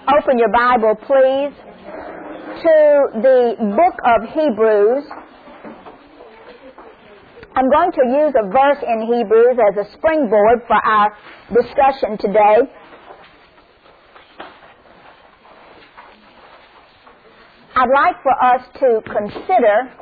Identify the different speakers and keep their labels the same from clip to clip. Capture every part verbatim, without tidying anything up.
Speaker 1: Open your Bible, please, to the book of Hebrews. I'm going to use a verse in Hebrews as a springboard for our discussion today. I'd like for us to consider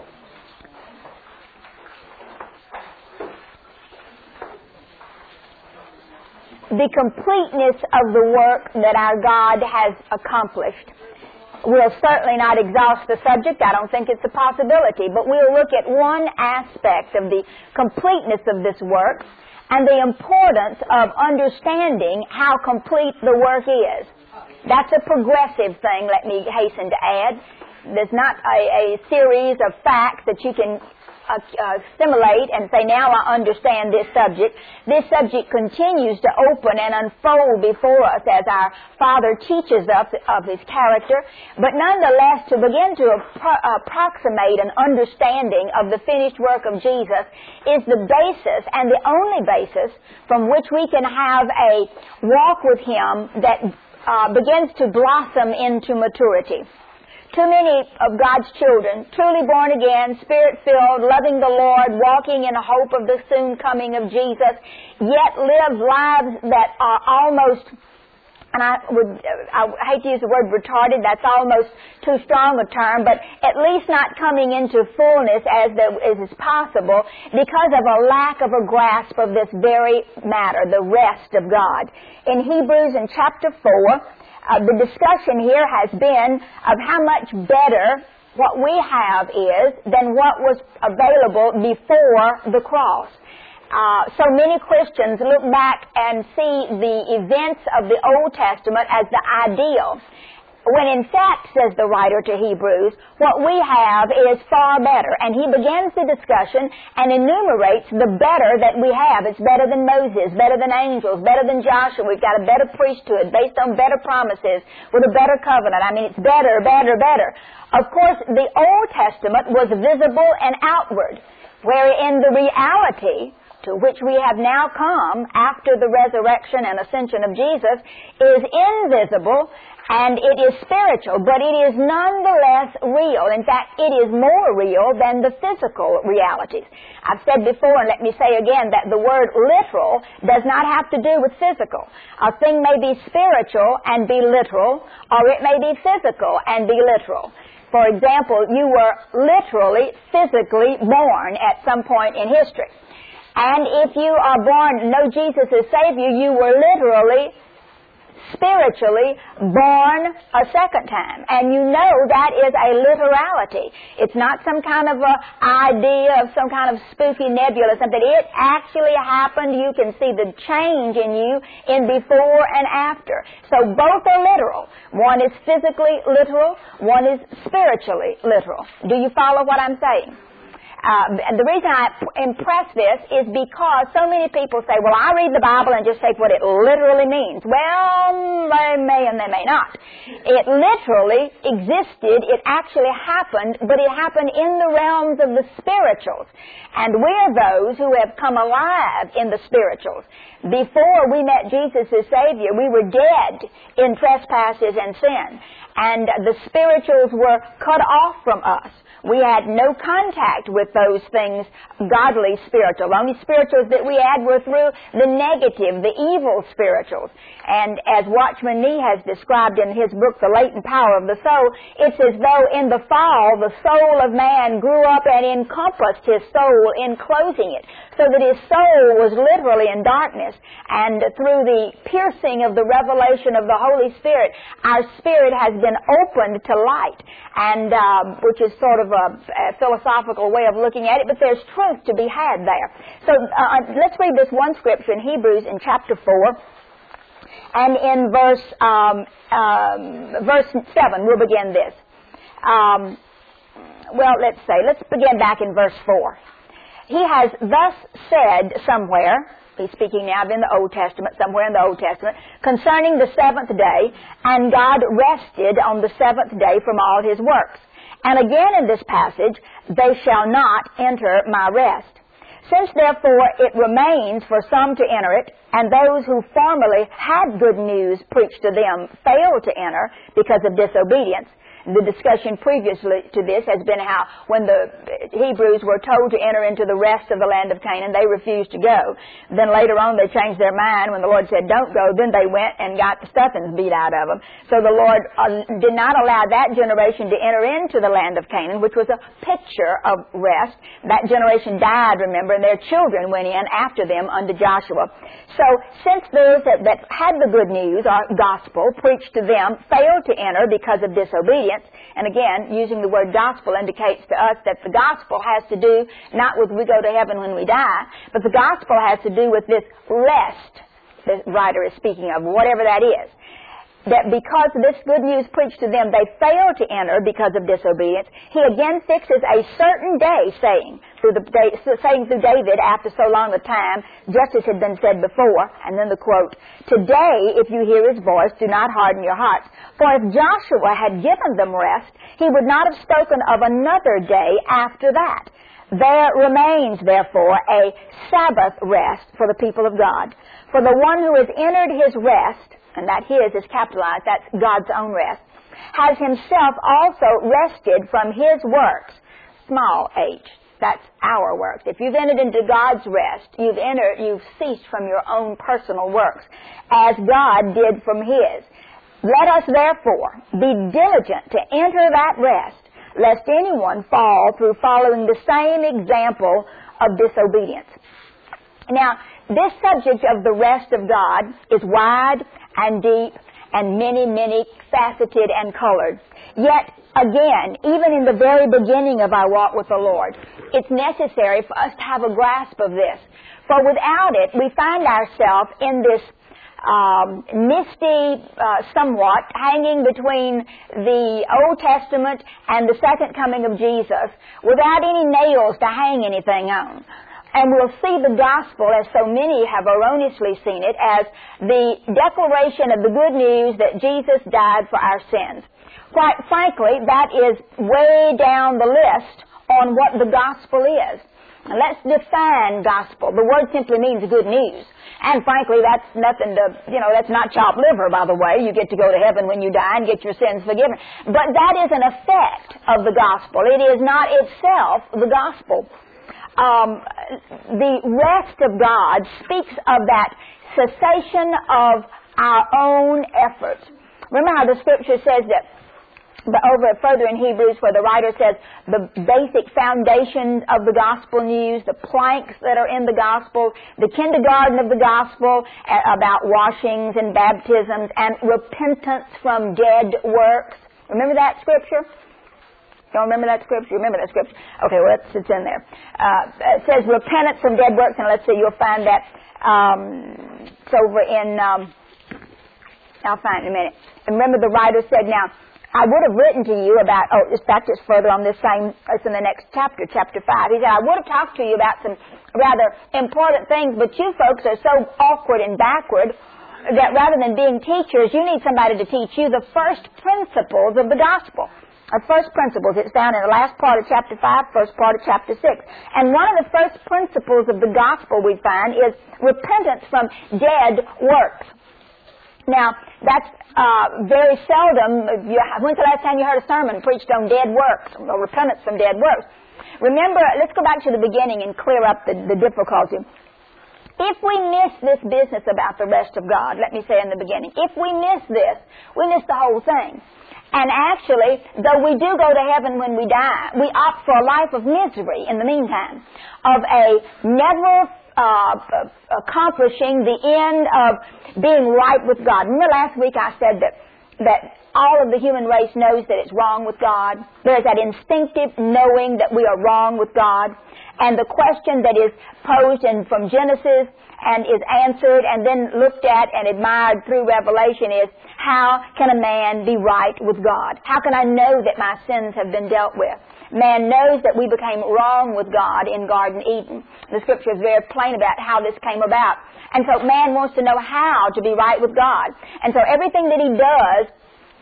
Speaker 1: the completeness of the work that our God has accomplished. We'll certainly not exhaust the subject. I don't think it's a possibility, but we'll look at one aspect of the completeness of this work and the importance of understanding how complete the work is. That's a progressive thing, let me hasten to add. There's not a, a series of facts that you can Uh, uh, assimilate and say, now I understand this subject. This subject continues to open and unfold before us as our Father teaches us of His character. But nonetheless, to begin to appro- approximate an understanding of the finished work of Jesus is the basis and the only basis from which we can have a walk with Him that uh, begins to blossom into maturity. Too many of God's children, truly born again, Spirit-filled, loving the Lord, walking in hope of the soon coming of Jesus, yet live lives that are almost, and I would, I hate to use the word retarded, that's almost too strong a term, but at least not coming into fullness as, the, as is possible because of a lack of a grasp of this very matter, the rest of God. In Hebrews in chapter four, Uh, the discussion here has been of how much better what we have is than what was available before the cross. Uh, so many Christians look back and see the events of the Old Testament as the ideal, when in fact, says the writer to Hebrews, what we have is far better. And he begins the discussion and enumerates the better that we have. It's better than Moses, better than angels, better than Joshua. We've got a better priesthood based on better promises with a better covenant. I mean, it's better, better, better. Of course, the Old Testament was visible and outward, wherein the reality to which we have now come after the resurrection and ascension of Jesus is invisible, and it is spiritual, but it is nonetheless real. In fact, it is more real than the physical realities. I've said before, and let me say again, that the word literal does not have to do with physical. A thing may be spiritual and be literal, or it may be physical and be literal. For example, you were literally, physically born at some point in history. And if you are born, know Jesus as Savior, you were literally, spiritually born a second time. And you know that is a literality. It's not some kind of a idea of some kind of spooky nebula, something. It actually happened. You can see the change in you in before and after. So both are literal. One is physically literal. One is spiritually literal. Do you follow what I'm saying? Uh, and the reason I impress this is because so many people say, well, I read the Bible and just take what it literally means. Well, they may and they may not. It literally existed. It actually happened, but it happened in the realms of the spirituals. And we're those who have come alive in the spirituals. Before we met Jesus as Savior, we were dead in trespasses and sin. And the spirituals were cut off from us. We had no contact with those things, godly spiritual. The only spirituals that we had were through the negative, the evil spirituals. And as Watchman Nee has described in his book, The Latent Power of the Soul, it's as though in the fall, the soul of man grew up and encompassed his soul, enclosing it, so that his soul was literally in darkness. And through the piercing of the revelation of the Holy Spirit, our spirit has been opened to light, and uh, which is sort of a, a philosophical way of looking at it, but there's truth to be had there. So uh, let's read this one scripture in Hebrews in chapter four, and in verse um, um, verse seven, we'll begin this. Um, well, let's say, let's begin back in verse four. He has thus said somewhere, he's speaking now in the Old Testament, somewhere in the Old Testament, concerning the seventh day, and God rested on the seventh day from all His works. And again in this passage, they shall not enter my rest. Since therefore it remains for some to enter it, and those who formerly had good news preached to them failed to enter because of disobedience. The discussion previously to this has been how when the Hebrews were told to enter into the rest of the land of Canaan, they refused to go. Then later on they changed their mind when the Lord said, don't go. Then they went and got the stuffings beat out of them. So the Lord uh, did not allow that generation to enter into the land of Canaan, which was a picture of rest. That generation died, remember, and their children went in after them under Joshua. So since those that, that had the good news, or gospel, preached to them, failed to enter because of disobedience, and again, using the word gospel indicates to us that the gospel has to do not with we go to heaven when we die, but the gospel has to do with this rest the writer is speaking of, whatever that is. That because this good news preached to them, they failed to enter because of disobedience. He again fixes a certain day, saying through the saying through David after so long a time, just as had been said before. And then the quote: "Today, if you hear His voice, do not harden your hearts. For if Joshua had given them rest, he would not have spoken of another day after that. There remains, therefore, a Sabbath rest for the people of God. For the one who has entered His rest," and that His is capitalized, that's God's own rest, "has himself also rested from His works," small h, that's our works. If you've entered into God's rest, you've entered, you've ceased from your own personal works, as God did from His. "Let us therefore be diligent to enter that rest, lest anyone fall through following the same example of disobedience." Now, this subject of the rest of God is wide and deep and many, many faceted and colored. Yet, again, even in the very beginning of our walk with the Lord, it's necessary for us to have a grasp of this. For without it, we find ourselves in this um, misty, uh, somewhat, hanging between the Old Testament and the second coming of Jesus, without any nails to hang anything on. And we'll see the gospel, as so many have erroneously seen it, as the declaration of the good news that Jesus died for our sins. Quite frankly, that is way down the list on what the gospel is. Now, let's define gospel. The word simply means good news. And frankly, that's nothing to, you know, that's not chopped liver, by the way. You get to go to heaven when you die and get your sins forgiven. But that is an effect of the gospel. It is not itself the gospel. Um, the rest of God speaks of that cessation of our own efforts. Remember how the Scripture says that, but over further in Hebrews, where the writer says the basic foundations of the gospel news, the planks that are in the gospel, the kindergarten of the gospel about washings and baptisms and repentance from dead works. Remember that Scripture? Don't remember that Scripture? You remember that Scripture? Okay, well, it's, it's in there. Uh, it says repentance from dead works, and let's see, you'll find that um, it's over in, um, I'll find it in a minute. And remember the writer said, now, I would have written to you about, oh, in fact, it's further on this same, it's in the next chapter, chapter five. He said, I would have talked to you about some rather important things, but you folks are so awkward and backward that rather than being teachers, you need somebody to teach you the first principles of the gospel. Our first principles, it's found in the last part of chapter five, first part of chapter six. And one of the first principles of the gospel we find is repentance from dead works. Now, that's uh, very seldom. You, when's the last time you heard a sermon preached on dead works, or repentance from dead works? Remember, let's go back to the beginning and clear up the, the difficulty. If we miss this business about the rest of God, let me say in the beginning, if we miss this, we miss the whole thing. And actually, though we do go to heaven when we die, we opt for a life of misery in the meantime, of a never uh, accomplishing the end of being right with God. Remember last week I said that, that all of the human race knows that it's wrong with God. There's that instinctive knowing that we are wrong with God. And the question that is posed in, from Genesis and is answered and then looked at and admired through Revelation is, how can a man be right with God? How can I know that my sins have been dealt with? Man knows that we became wrong with God in Garden Eden. The Scripture is very plain about how this came about. And so man wants to know how to be right with God. And so everything that he does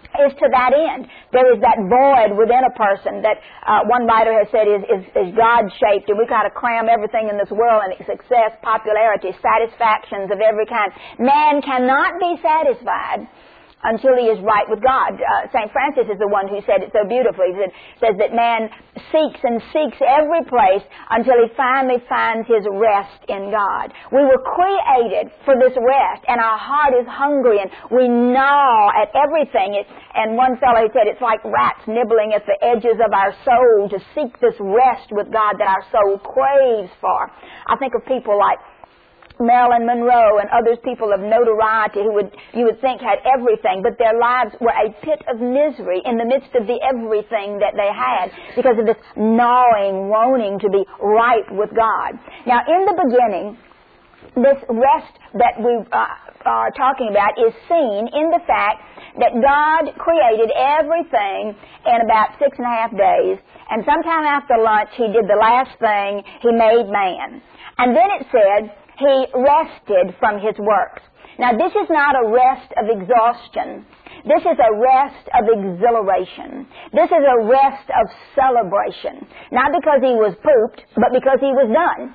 Speaker 1: is to that end. There is that void within a person that uh, one writer has said is, is, is God-shaped, and we got to cram everything in this world, and success, popularity, satisfactions of every kind. Man cannot be satisfied until he is right with God. Uh, Saint Francis is the one who said it so beautifully. He said, says that man seeks and seeks every place until he finally finds his rest in God. We were created for this rest, and our heart is hungry, and we gnaw at everything. It, and one fellow said it's like rats nibbling at the edges of our soul to seek this rest with God that our soul craves for. I think of people like Marilyn Monroe and others, people of notoriety who would you would think had everything, but their lives were a pit of misery in the midst of the everything that they had because of this gnawing, wanting to be right with God. Now, in the beginning, this rest that we uh, are talking about is seen in the fact that God created everything in about six and a half days, and sometime after lunch, He did the last thing. He made man. And then it said, He rested from His works. Now, this is not a rest of exhaustion. This is a rest of exhilaration. This is a rest of celebration. Not because He was pooped, but because He was done.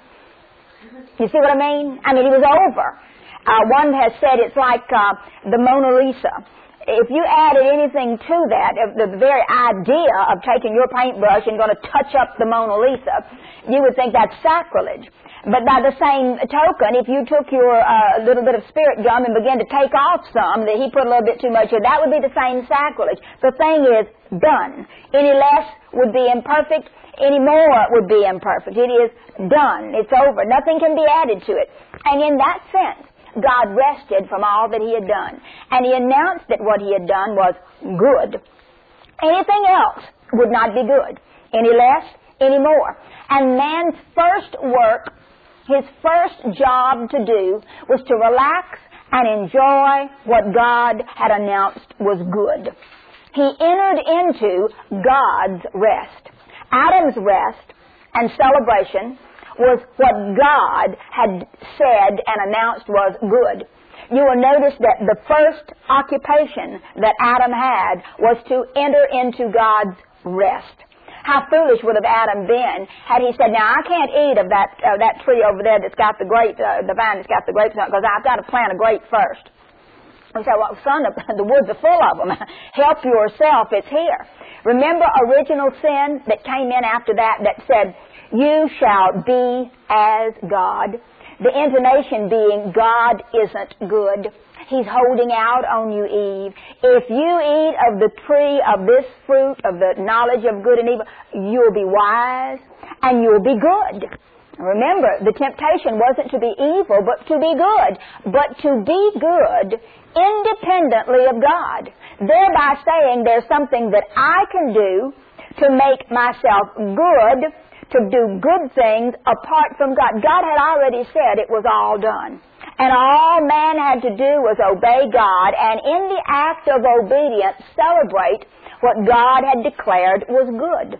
Speaker 1: You see what I mean? I mean, He was over. Uh, one has said it's like uh, the Mona Lisa. If you added anything to that, the very idea of taking your paintbrush and going to touch up the Mona Lisa, you would think that's sacrilege. But by the same token, if you took your uh, little bit of spirit gum and began to take off some, that he put a little bit too much of, that would be the same sacrilege. The thing is done. Any less would be imperfect. Any more would be imperfect. It is done. It's over. Nothing can be added to it. And in that sense, God rested from all that He had done. And He announced that what He had done was good. Anything else would not be good. Any less, any more. And man's first work, his first job to do, was to relax and enjoy what God had announced was good. He entered into God's rest. Adam's rest and celebration was what God had said and announced was good. You will notice that the first occupation that Adam had was to enter into God's rest. How foolish would have Adam been had he said, now I can't eat of that uh, that tree over there that's got the grape, uh, the vine that's got the grapes on it, because I've got to plant a grape first. We say, well, son, the woods are full of them. Help yourself, it's here. Remember original sin that came in after that that said, you shall be as God. The intonation being, God isn't good. He's holding out on you, Eve. If you eat of the tree of this fruit, of the knowledge of good and evil, you'll be wise and you'll be good. Remember, the temptation wasn't to be evil, but to be good. But to be good independently of God. Thereby saying there's something that I can do to make myself good, to do good things apart from God. God had already said it was all done. And all man had to do was obey God, and in the act of obedience, celebrate what God had declared was good.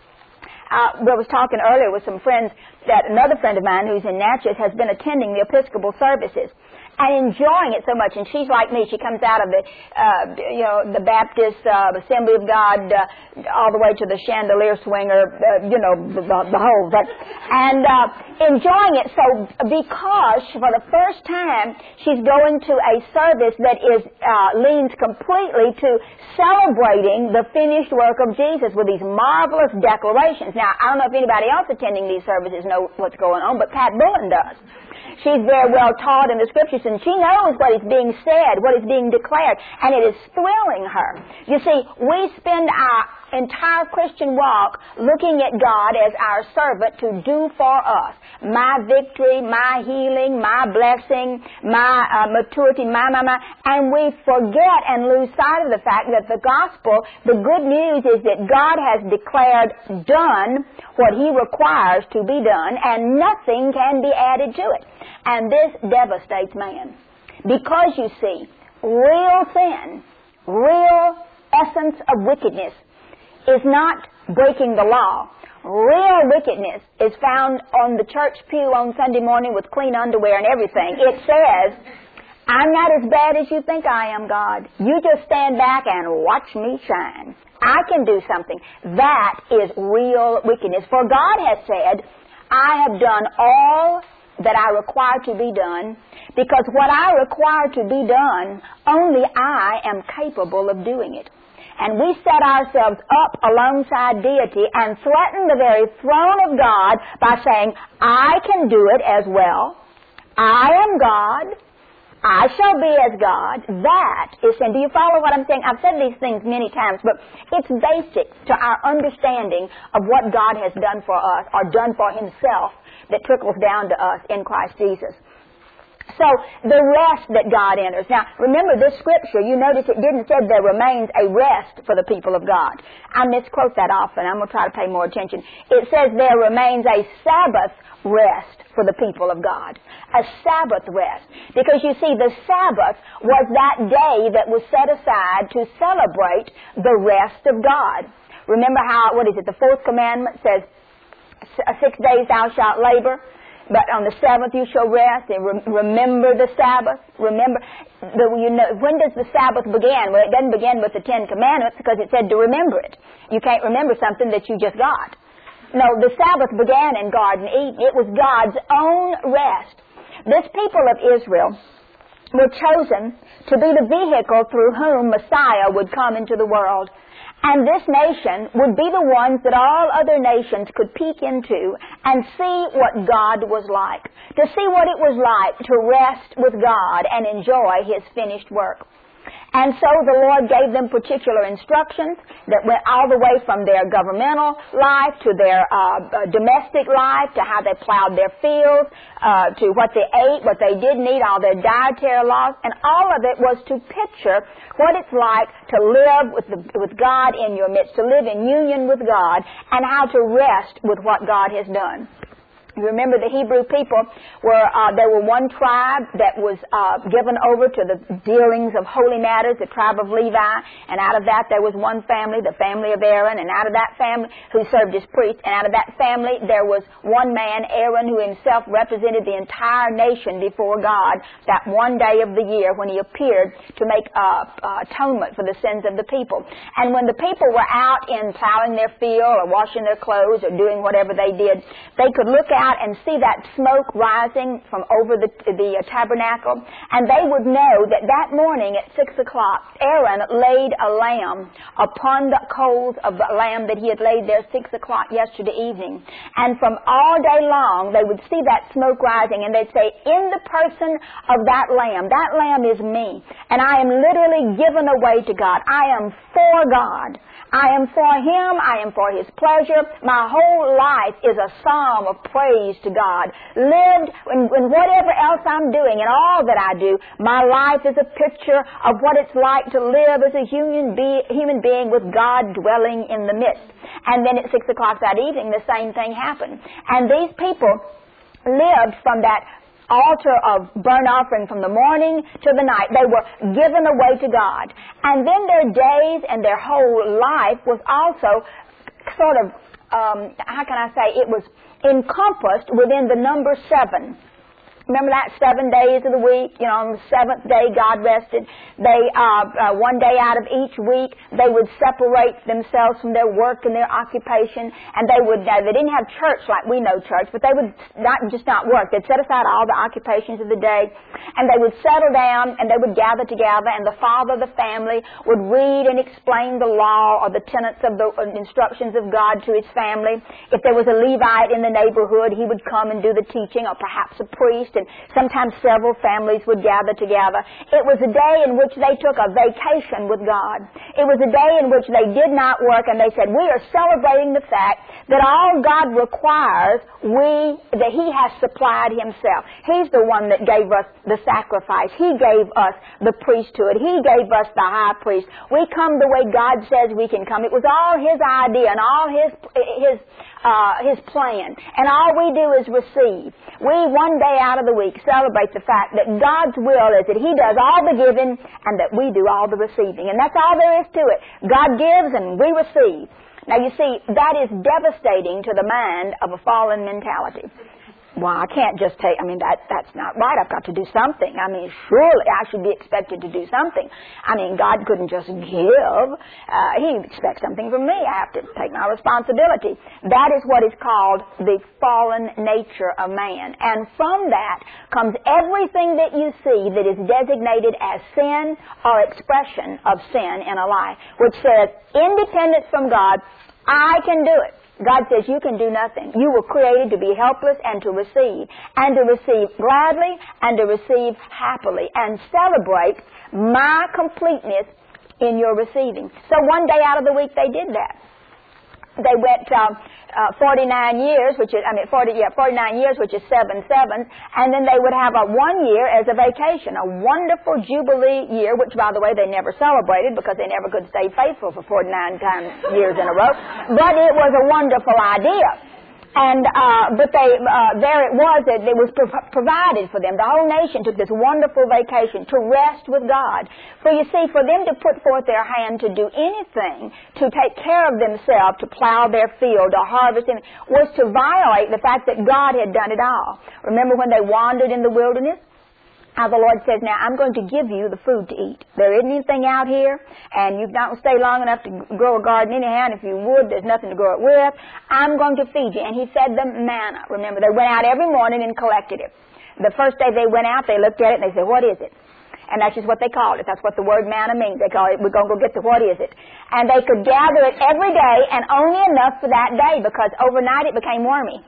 Speaker 1: Uh, I was talking earlier with some friends that another friend of mine who's in Natchez has been attending the Episcopal services and enjoying it so much. And she's like me. She comes out of the, uh, you know, the Baptist uh, Assembly of God uh, all the way to the chandelier swinger, uh, you know, the, the whole. But, and uh, enjoying it so because for the first time she's going to a service that is uh, leans completely to celebrating the finished work of Jesus with these marvelous declarations. Now, I don't know if anybody else attending these services know what's going on, but Pat Bullen does. She's very well taught in the Scriptures, and she knows what is being said, what is being declared, and it is thrilling her. You see, we spend our entire Christian walk looking at God as our servant to do for us. My victory, my healing, my blessing, my uh, maturity, my, my, my, and we forget and lose sight of the fact that the gospel, the good news is that God has declared done what He requires to be done, and nothing can be added to it. And this devastates man. Because, you see, real sin, real essence of wickedness is not breaking the law. Real wickedness is found on the church pew on Sunday morning with clean underwear and everything. It says, I'm not as bad as you think I am, God. You just stand back and watch me shine. I can do something. That is real wickedness. For God has said, I have done all that I require to be done, because what I require to be done, only I am capable of doing it. And we set ourselves up alongside deity and threaten the very throne of God by saying, I can do it as well. I am God. I shall be as God. That is sin. Do you follow what I'm saying? I've said these things many times, but it's basic to our understanding of what God has done for us, or done for Himself, that trickles down to us in Christ Jesus. So, the rest that God enters. Now, remember this scripture, you notice it didn't say there remains a rest for the people of God. I misquote that often. I'm going to try to pay more attention. It says there remains a Sabbath rest for the people of God. A Sabbath rest. Because you see, the Sabbath was that day that was set aside to celebrate the rest of God. Remember how, what is it, the fourth commandment says, six days thou shalt labor, but on the seventh you shall rest, and re- remember the Sabbath. Remember, the, you know, when does the Sabbath begin? Well, it doesn't begin with the Ten Commandments, because it said to remember it. You can't remember something that you just got. No, the Sabbath began in Garden Eden. It was God's own rest. This people of Israel were chosen to be the vehicle through whom Messiah would come into the world. And this nation would be the ones that all other nations could peek into and see what God was like. To see what it was like to rest with God and enjoy His finished work. And so the Lord gave them particular instructions that went all the way from their governmental life to their uh, domestic life, to how they plowed their fields, uh, to what they ate, what they didn't eat, all their dietary laws, and all of it was to picture what it's like to live with, the, with God in your midst, to live in union with God, and how to rest with what God has done. You remember the Hebrew people were, uh, they were one tribe that was uh, given over to the dealings of holy matters, the tribe of Levi, and out of that there was one family, the family of Aaron, and out of that family who served as priest, and out of that family there was one man, Aaron, who himself represented the entire nation before God that one day of the year when he appeared to make uh, uh, atonement for the sins of the people. And when the people were out in plowing their field or washing their clothes or doing whatever they did, they could look out and see that smoke rising from over the, the uh, tabernacle, and they would know that that morning at six o'clock, Aaron laid a lamb upon the coals of the lamb that he had laid there six o'clock yesterday evening. And from all day long, they would see that smoke rising, and they'd say, in the person of that lamb, that lamb is me, and I am literally given away to God. I am for God. I am for Him. I am for His pleasure. My whole life is a psalm of praise to God. Lived in, in whatever else I'm doing and all that I do, my life is a picture of what it's like to live as a human, be, human being with God dwelling in the midst. And then at six o'clock that evening, the same thing happened. And these people lived from that altar of burnt offering from the morning to the night. They were given away to God. And then their days and their whole life was also sort of, um, how can I say, it was encompassed within the number seven. Remember that seven days of the week? You know, on the seventh day God rested. They, uh, uh, one day out of each week, they would separate themselves from their work and their occupation, and they would, uh, they didn't have church like we know church, but they would not just not work. They'd set aside all the occupations of the day, and they would settle down, and they would gather together, and the father of the family would read and explain the law or the tenets of the uh, instructions of God to his family. If there was a Levite in the neighborhood, he would come and do the teaching, or perhaps a priest, and sometimes several families would gather together. It was a day in which they took a vacation with God. It was a day in which they did not work, and they said, we are celebrating the fact that all God requires, we, that He has supplied Himself. He's the one that gave us the sacrifice. He gave us the priesthood. He gave us the high priest. We come the way God says we can come. It was all His idea and all His, His, uh, His plan. And all we do is receive. We, one day out of the week, celebrate the fact that God's will is that He does all the giving and that we do all the receiving. And that's all there is to it. God gives and we receive. Now you see, that is devastating to the mind of a fallen mentality. Well, I can't just take, I mean, that that's not right. I've got to do something. I mean, surely I should be expected to do something. I mean, God couldn't just give. Uh, he expects something from me. I have to take my responsibility. That is what is called the fallen nature of man. And from that comes everything that you see that is designated as sin or expression of sin in a life, which says, independent from God, I can do it. God says you can do nothing. You were created to be helpless and to receive, and to receive gladly and to receive happily, and celebrate my completeness in your receiving. So one day out of the week they did that. They went um, uh, forty-nine years, which is, I mean, forty, yeah, forty-nine years, which is seven sevens, and then they would have a one year as a vacation, a wonderful Jubilee year, which, by the way, they never celebrated because they never could stay faithful for forty-nine times years in a row. But it was a wonderful idea. And, uh, but they, uh, there it was, that it was pro- provided for them. The whole nation took this wonderful vacation to rest with God. For you see, for them to put forth their hand to do anything, to take care of themselves, to plow their field, to harvest, was to violate the fact that God had done it all. Remember when they wandered in the wilderness? How the Lord says, now I'm going to give you the food to eat. There isn't anything out here, and you don't stay long enough to grow a garden anyhow, and if you would, there's nothing to grow it with. I'm going to feed you. And He fed them manna. Remember, they went out every morning and collected it. The first day they went out, they looked at it, and they said, what is it? And that's just what they called it. That's what the word manna means. They call it, we're going to go get the what is it. And they could gather it every day, and only enough for that day, because overnight it became wormy.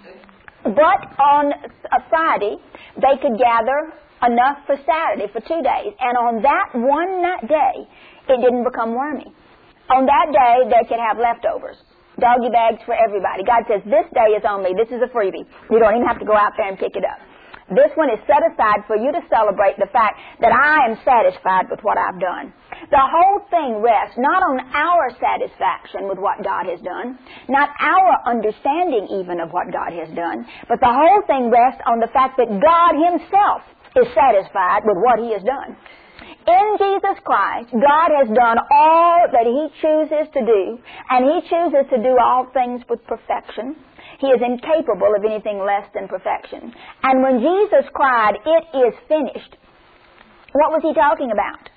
Speaker 1: But on a Friday, they could gather enough for Saturday, for two days. And on that one day, it didn't become wormy. On that day, they could have leftovers. Doggy bags for everybody. God says, this day is only, this is a freebie. You don't even have to go out there and pick it up. This one is set aside for you to celebrate the fact that I am satisfied with what I've done. The whole thing rests not on our satisfaction with what God has done, not our understanding even of what God has done, but the whole thing rests on the fact that God Himself is satisfied with what He has done. In Jesus Christ, God has done all that He chooses to do, and He chooses to do all things with perfection. He is incapable of anything less than perfection. And when Jesus cried, "It is finished," what was He talking about?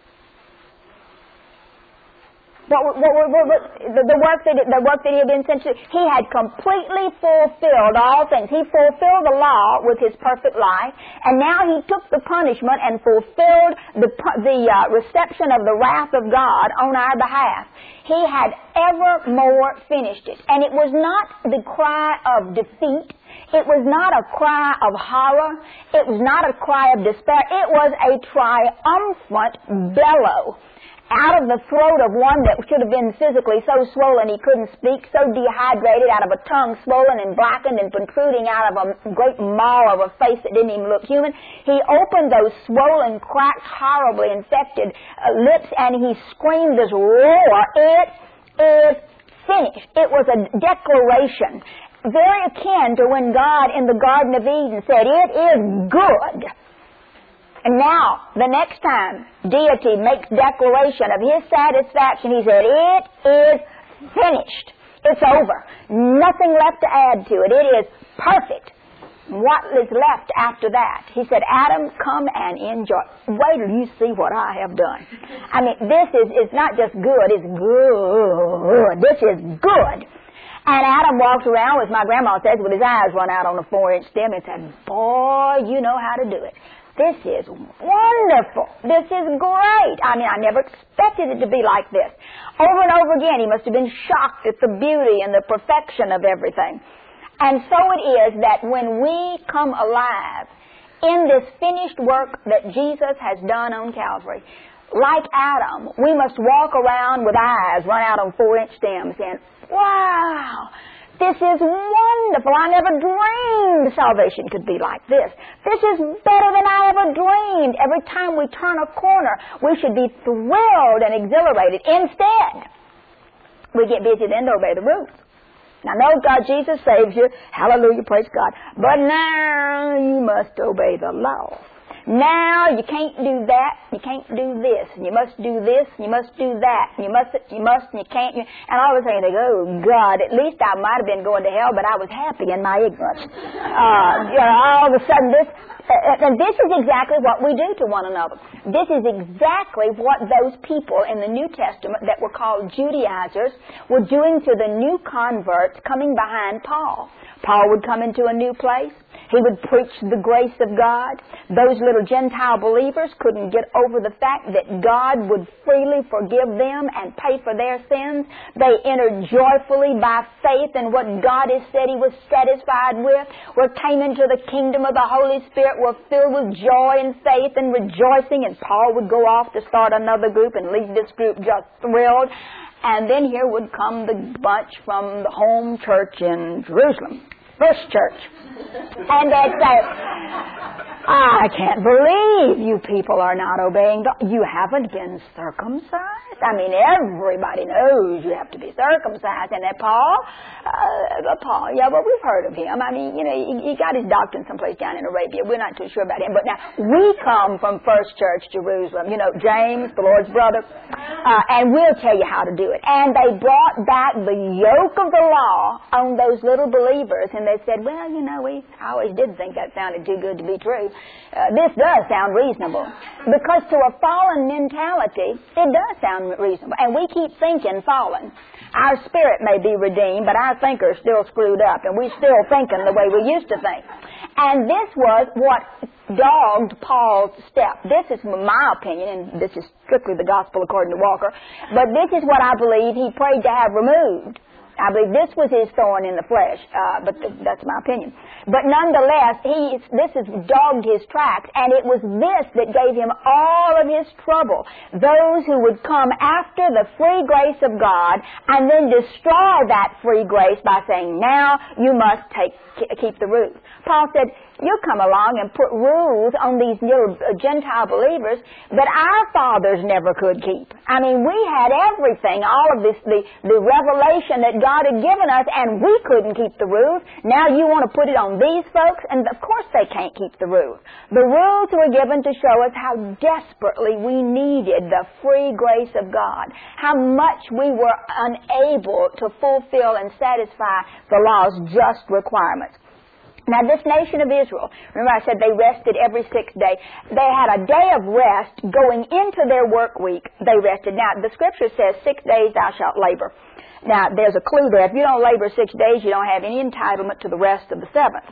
Speaker 1: What, what, what, what, what, the, the work that the work that He had been sent to, He had completely fulfilled all things. He fulfilled the law with His perfect life, and now He took the punishment and fulfilled the the uh, reception of the wrath of God on our behalf. He had evermore finished it, and it was not the cry of defeat. It was not a cry of horror. It was not a cry of despair. It was a triumphant bellow out of the throat of one that should have been physically so swollen he couldn't speak, so dehydrated, out of a tongue swollen and blackened and protruding out of a great maw of a face that didn't even look human. He opened those swollen, cracked, horribly infected uh, lips, and He screamed this roar, "It is finished." It was a declaration very akin to when God in the Garden of Eden said, "It is good." And now, the next time deity makes declaration of His satisfaction, He said, "It is finished." It's over. Nothing left to add to it. It is perfect. What is left after that? He said, "Adam, come and enjoy." Wait till you see what I have done. I mean, this is it's not just good, it's good. This is good. And Adam walked around, as my grandma says, with his eyes run out on a four-inch stem and said, "Boy, you know how to do it. This is wonderful. This is great." I mean, I never expected it to be like this. Over and over again, he must have been shocked at the beauty and the perfection of everything. And so it is that when we come alive in this finished work that Jesus has done on Calvary, like Adam, we must walk around with eyes run out on four-inch stems saying, "Wow, this is wonderful. I never dreamed salvation could be like this. This is better than I ever dreamed." Every time we turn a corner, we should be thrilled and exhilarated. Instead, we get busy then to obey the rules. Now, no, God, Jesus saves you. Hallelujah, praise God. But now you must obey the law. Now you can't do that, you can't do this, and you must do this, and you must do that, and you must, you must, and you can't. And all of a sudden you think, oh God, at least I might have been going to hell, but I was happy in my ignorance. Uh, you know, all of a sudden this, uh, and this is exactly what we do to one another. This is exactly what those people in the New Testament that were called Judaizers were doing to the new converts coming behind Paul. Paul would come into a new place. He would preach the grace of God. Those little Gentile believers couldn't get over the fact that God would freely forgive them and pay for their sins. They entered joyfully by faith in what God has said He was satisfied with, were came into the kingdom of the Holy Spirit, were filled with joy and faith and rejoicing, and Paul would go off to start another group and leave this group just thrilled. And then here would come the bunch from the home church in Jerusalem, First Church. And they'd say, I can't believe you people are not obeying God. You haven't been circumcised? I mean, everybody knows you have to be circumcised. And that Paul, uh, Paul, yeah, well, we've heard of him. I mean, you know, he, he got his doctrine someplace down in Arabia. We're not too sure about him. But now, we come from First Church, Jerusalem. You know, James, the Lord's brother. Uh, and we'll tell you how to do it. And they brought back the yoke of the law on those little believers. And they said, well, you know, we I always did think that sounded too good to be true. Uh, this does sound reasonable. Because to a fallen mentality, it does sound reasonable. And we keep thinking fallen. Our spirit may be redeemed, but our thinker's still screwed up, and we're still thinking the way we used to think. And this was what dogged Paul's step. This is my opinion, and this is strictly the gospel according to Walker, but this is what I believe he prayed to have removed. I believe this was his thorn in the flesh, uh, but th- that's my opinion. But nonetheless, he this has dogged his tracks, and it was this that gave him all of his trouble. Those who would come after the free grace of God and then destroy that free grace by saying, now you must take keep the rules. Paul said, you come along and put rules on these little Gentile believers that our fathers never could keep. I mean, we had everything, all of this, the, the revelation that God had given us, and we couldn't keep the rules. Now you want to put it on these folks, and of course they can't keep the rules. The rules were given to show us how desperately we needed the free grace of God, how much we were unable to fulfill and satisfy the law's just requirements. Now, this nation of Israel, remember I said they rested every sixth day. They had a day of rest going into their work week. They rested. Now, the Scripture says, six days thou shalt labor. Now, there's a clue there. If you don't labor six days, you don't have any entitlement to the rest of the seventh.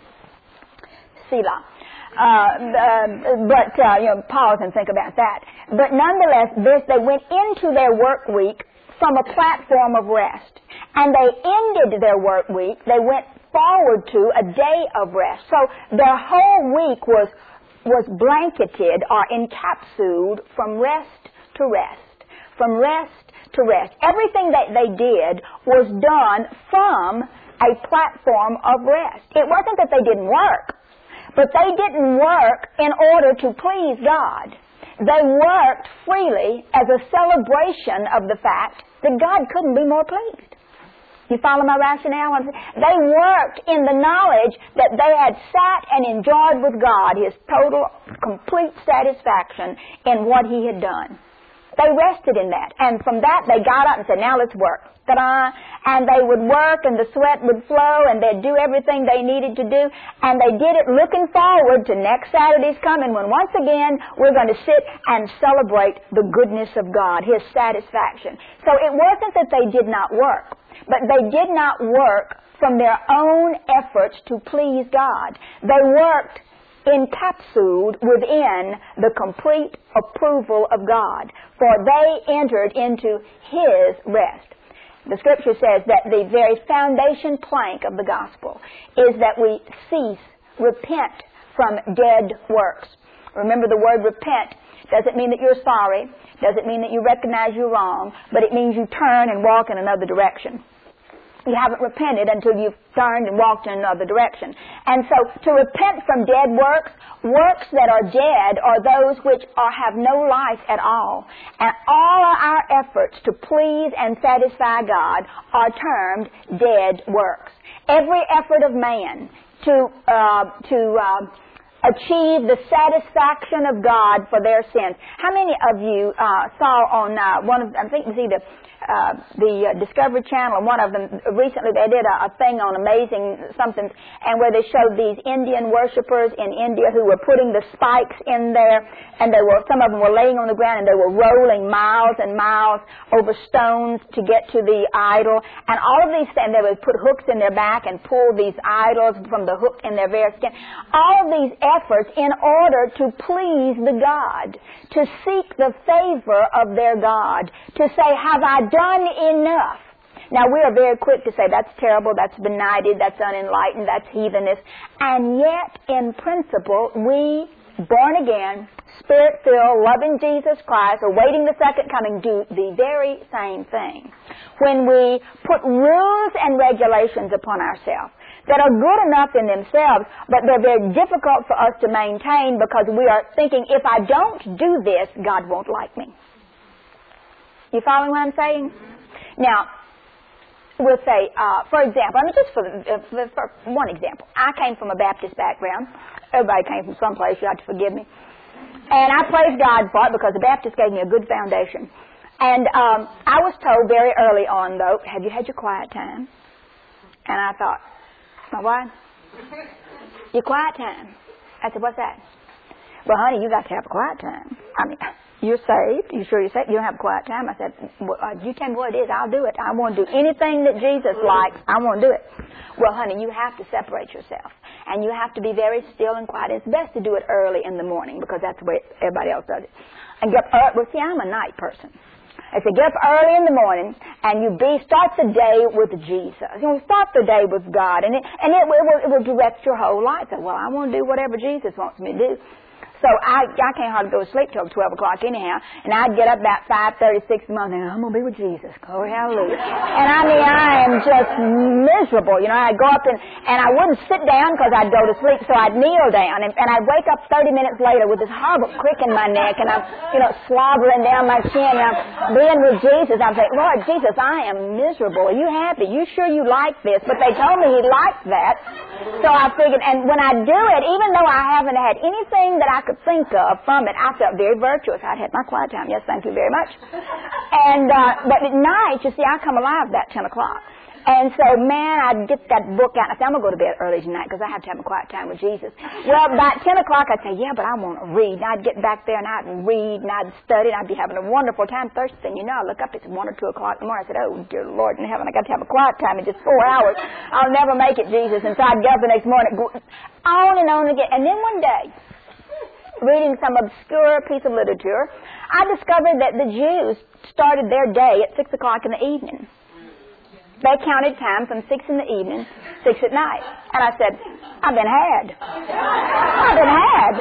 Speaker 1: Selah. Uh, uh, but, uh, you know, pause and think about that. But nonetheless, this, they went into their work week from a platform of rest. And they ended their work week. They went forward to a day of rest. So their whole week was was blanketed or encapsulated from rest to rest. From rest to rest. Everything that they did was done from a platform of rest. It wasn't that they didn't work, but they didn't work in order to please God. They worked freely as a celebration of the fact that God couldn't be more pleased. You follow my rationale? They worked in the knowledge that they had sat and enjoyed with God His total, complete satisfaction in what He had done. They rested in that. And from that, they got up and said, now let's work. Ta-da! And they would work, and the sweat would flow, and they'd do everything they needed to do. And they did it looking forward to next Saturday's coming, when once again we're going to sit and celebrate the goodness of God, His satisfaction. So it wasn't that they did not work, but they did not work from their own efforts to please God. They worked encapsulated within the complete approval of God, for they entered into His rest. The Scripture says that the very foundation plank of the gospel is that we cease, repent from dead works. Remember, the word repent doesn't mean that you're sorry, doesn't mean that you recognize you're wrong, but it means you turn and walk in another direction. You haven't repented until you've turned and walked in another direction. And so to repent from dead works, works that are dead are those which are, have no life at all. And all of our efforts to please and satisfy God are termed dead works. Every effort of man to, uh, to uh, achieve the satisfaction of God for their sins. How many of you uh, saw on uh, one of, I think it was either uh, the uh, Discovery Channel or one of them, recently they did a, a thing on Amazing Something, and where they showed these Indian worshipers in India who were putting the spikes in there, and they were, some of them were laying on the ground and they were rolling miles and miles over stones to get to the idol, and all of these things, they would put hooks in their back and pull these idols from the hook in their very skin. All of these efforts in order to please the God, to seek the favor of their God, to say, have I done enough? Now, we are very quick to say, that's terrible, that's benighted, that's unenlightened, that's heathenish. And yet, in principle, we, born again, Spirit-filled, loving Jesus Christ, awaiting the second coming, do the very same thing. When we put rules and regulations upon ourselves that are good enough in themselves, but they're very difficult for us to maintain because we are thinking, if I don't do this, God won't like me. You following what I'm saying? Now, we'll say, uh, for example, I mean, just for, uh, for, for one example, I came from a Baptist background. Everybody came from someplace. You have to forgive me. And I praise God for it because the Baptist gave me a good foundation. And um, I was told very early on, though, have you had your quiet time? And I thought, my what? Your quiet time. I said, what's that? Well, honey, you got to have a quiet time. I mean, you're saved. You sure you're saved? You don't have a quiet time? I said, well, uh, you tell me what it is. I'll do it. I want to do anything that Jesus likes. I want to do it. Well, honey, you have to separate yourself. And you have to be very still and quiet. It's best to do it early in the morning because that's the way everybody else does it. And get up. Well, see, I'm a night person. I said, get up early in the morning and you be start the day with Jesus. You know, start the day with God, and it and it, it, will, it will direct your whole life. I said, well, I want to do whatever Jesus wants me to do. So I I can't hardly go to sleep till twelve o'clock anyhow, and I'd get up about five thirty, six in the morning. I'm gonna be with Jesus. Glory, hallelujah. And I mean, I am just miserable. You know, I'd go up and and I wouldn't sit down because I'd go to sleep, so I'd kneel down, and, and I'd wake up thirty minutes later with this horrible crick in my neck, and I'm you know slobbering down my chin. And I'm being with Jesus. I'm saying, Lord Jesus, I am miserable. Are you happy? You sure you like this? But they told me He liked that, so I figured. And when I do it, even though I haven't had anything that I could think of from it, I felt very virtuous. I'd had my quiet time. Yes, thank you very much. And uh, but at night, you see, I come alive about ten o'clock. And so, man, I'd get that book out. And I said, I'm going to go to bed early tonight because I have to have a quiet time with Jesus. Well, about ten o'clock, I'd say, yeah, but I want to read. And I'd get back there and I'd read and I'd study and I'd be having a wonderful time. First thing you know, I look up, it's one or two o'clock in the morning. I said, oh, dear Lord in heaven, I got to have a quiet time in just four hours. I'll never make it, Jesus. And so I'd get up the next morning, go on and on again. And then one day, reading some obscure piece of literature, I discovered that the Jews started their day at six o'clock in the evening. They counted time from six in the evening, six at night. And I said, I've been had. I've been had.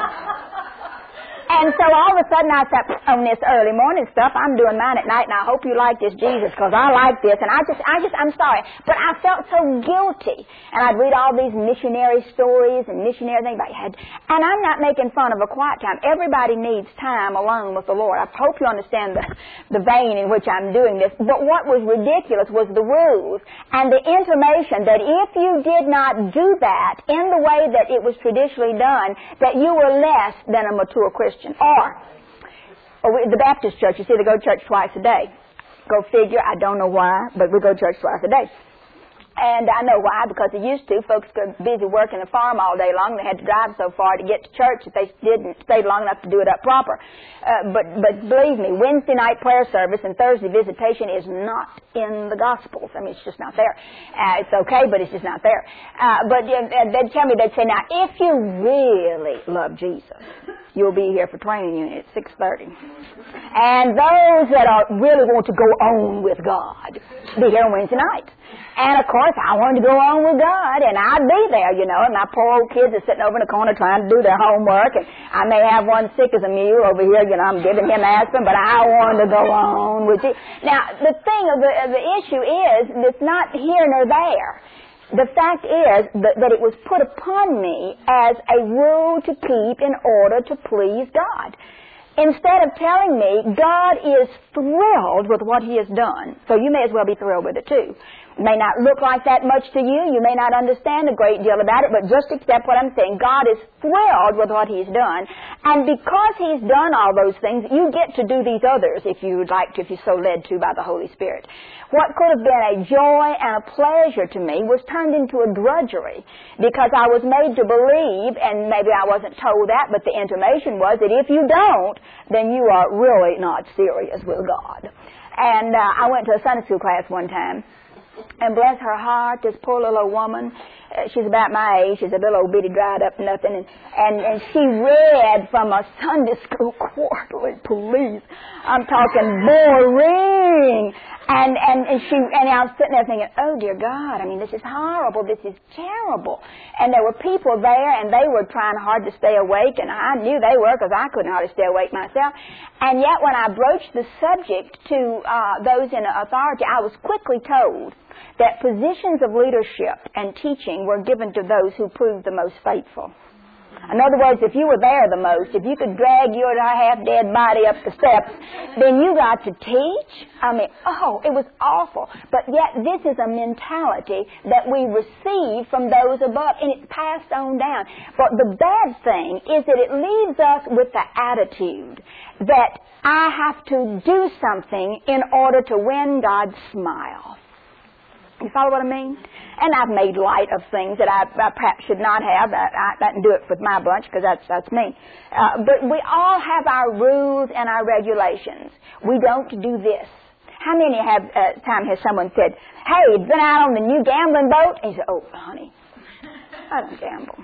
Speaker 1: And so all of a sudden I said, on this early morning stuff, I'm doing mine at night, and I hope you like this, Jesus, because I like this. And I just, I just, I'm sorry. But I felt so guilty. And I'd read all these missionary stories and missionary things about head. And I'm not making fun of a quiet time. Everybody needs time alone with the Lord. I hope you understand the, the vein in which I'm doing this. But what was ridiculous was the rules and the intimation that if you did not do that in the way that it was traditionally done, that you were less than a mature Christian. Or, or we, the Baptist church, you see, they go to church twice a day. Go figure, I don't know why, but we go to church twice a day. And I know why, because they used to. Folks got busy working the farm all day long. They had to drive so far to get to church that they didn't stay long enough to do it up proper. Uh, but, but believe me, Wednesday night prayer service and Thursday visitation is not in the Gospels. I mean, it's just not there. Uh, it's okay, but it's just not there. Uh, but uh, they'd tell me, they'd say, now, if you really love Jesus, you'll be here for training unit at six thirty. And those that are really want to go on with God, be here on Wednesday night. And, of course, I wanted to go on with God, and I'd be there, you know, and my poor old kids are sitting over in the corner trying to do their homework, and I may have one sick as a mule over here, you know, I'm giving him aspirin, but I wanted to go on with you. Now, the thing of the, of the issue is, it's not here nor there. The fact is that, that it was put upon me as a rule to keep in order to please God. Instead of telling me God is thrilled with what He has done, so you may as well be thrilled with it too. may not look like that much to you. You may not understand a great deal about it, but just accept what I'm saying. God is thrilled with what He's done. And because He's done all those things, you get to do these others if you would like to, if you're so led to by the Holy Spirit. What could have been a joy and a pleasure to me was turned into a drudgery because I was made to believe, and maybe I wasn't told that, but the intimation was that if you don't, then you are really not serious with God. And uh, I went to a Sunday school class one time. And bless her heart, this poor little old woman, uh, she's about my age, she's a little old bitty dried up nothing, and, and, and she read from a Sunday school quarterly, please. I'm talking boring. And, and, and she, and I was sitting there thinking, oh dear God, I mean, this is horrible, this is terrible. And there were people there, and they were trying hard to stay awake, and I knew they were because I couldn't hardly stay awake myself. And yet when I broached the subject to uh, those in authority, I was quickly told that positions of leadership and teaching were given to those who proved the most faithful. In other words, if you were there the most, if you could drag your half-dead body up the steps, then you got to teach. I mean, oh, it was awful. But yet this is a mentality that we receive from those above, and it's passed on down. But the bad thing is that it leaves us with the attitude that I have to do something in order to win God's smile. You follow what I mean? And I've made light of things that I, I perhaps should not have. I, I, I can do it with my bunch because that's, that's me. Uh, but we all have our rules and our regulations. We don't do this. How many have uh, time has someone said, hey, been out on the new gambling boat? And you say, oh, honey, I don't gamble.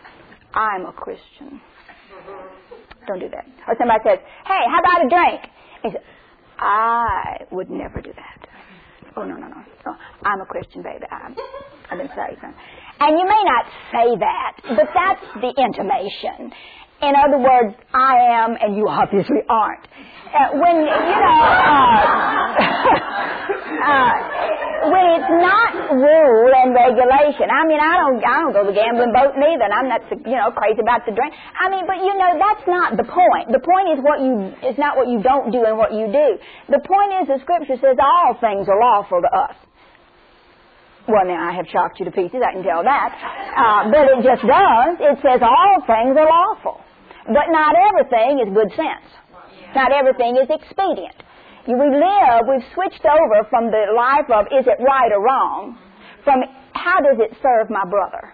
Speaker 1: I'm a Christian. Don't do that. Or somebody says, hey, how about a drink? And you say, I would never do that. Oh, no, no, no. Oh, I'm a Christian, baby. I'm, I've been saved. And you may not say that, but that's the intimation. In other words, I am, and you obviously aren't. Uh, when, you know, uh, uh, when it's not rule and regulation. I mean, I don't, I don't go to the gambling boat neither, and I'm not, you know, crazy about the drink. I mean, but you know, that's not the point. The point is what you, is not what you don't do and what you do. The point is the Scripture says all things are lawful to us. Well, now, I have shocked you to pieces, I can tell that. Uh, but it just does. It says all things are lawful. But not everything is good sense. Not everything is expedient. We live, we've switched over from the life of is it right or wrong, from how does it serve my brother?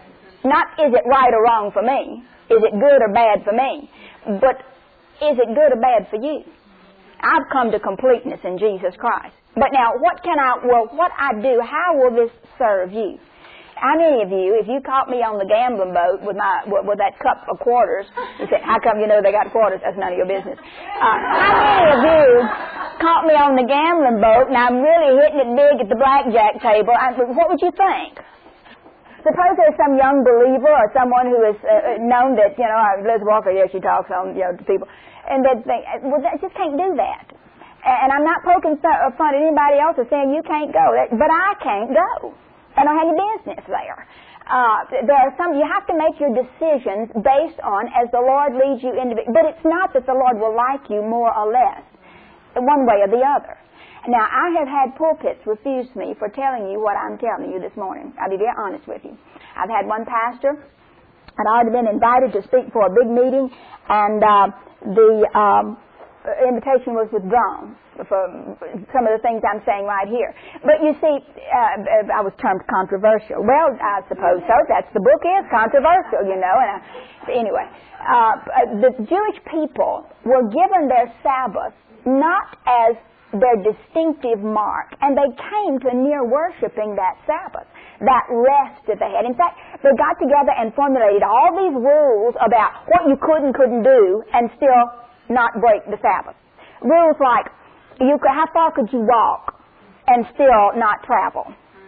Speaker 1: Not is it right or wrong for me, is it good or bad for me, but is it good or bad for you? I've come to completeness in Jesus Christ. But now, what can I, well, what I do, how will this serve you? How many of you, if you caught me on the gambling boat with my with that cup of quarters, you say, how come you know they got quarters? That's none of your business. Uh, how many of you caught me on the gambling boat and I'm really hitting it big at the blackjack table? I, what would you think? Suppose there's some young believer or someone who has uh, known that, you know, Liz Walker here, she talks on, you know, to people, and they think, well, I just can't do that. And I'm not poking fun at anybody else or saying you can't go, but I can't go. I don't have any business there. Uh, there are some, you have to make your decisions based on as the Lord leads you into it. But it's not that the Lord will like you more or less, one way or the other. Now, I have had pulpits refuse me for telling you what I'm telling you this morning. I'll be very honest with you. I've had one pastor, I'd already been invited to speak for a big meeting, and uh, the um, invitation was withdrawn for some of the things I'm saying right here. But you see, uh, I was termed controversial. Well, I suppose so. That's the book is controversial, you know. And I, anyway, uh, the Jewish people were given their Sabbath not as their distinctive mark, and they came to near worshiping that Sabbath, that rest that they had. In fact, they got together and formulated all these rules about what you could and couldn't do and still not break the Sabbath. Rules like, you could, how far could you walk and still not travel?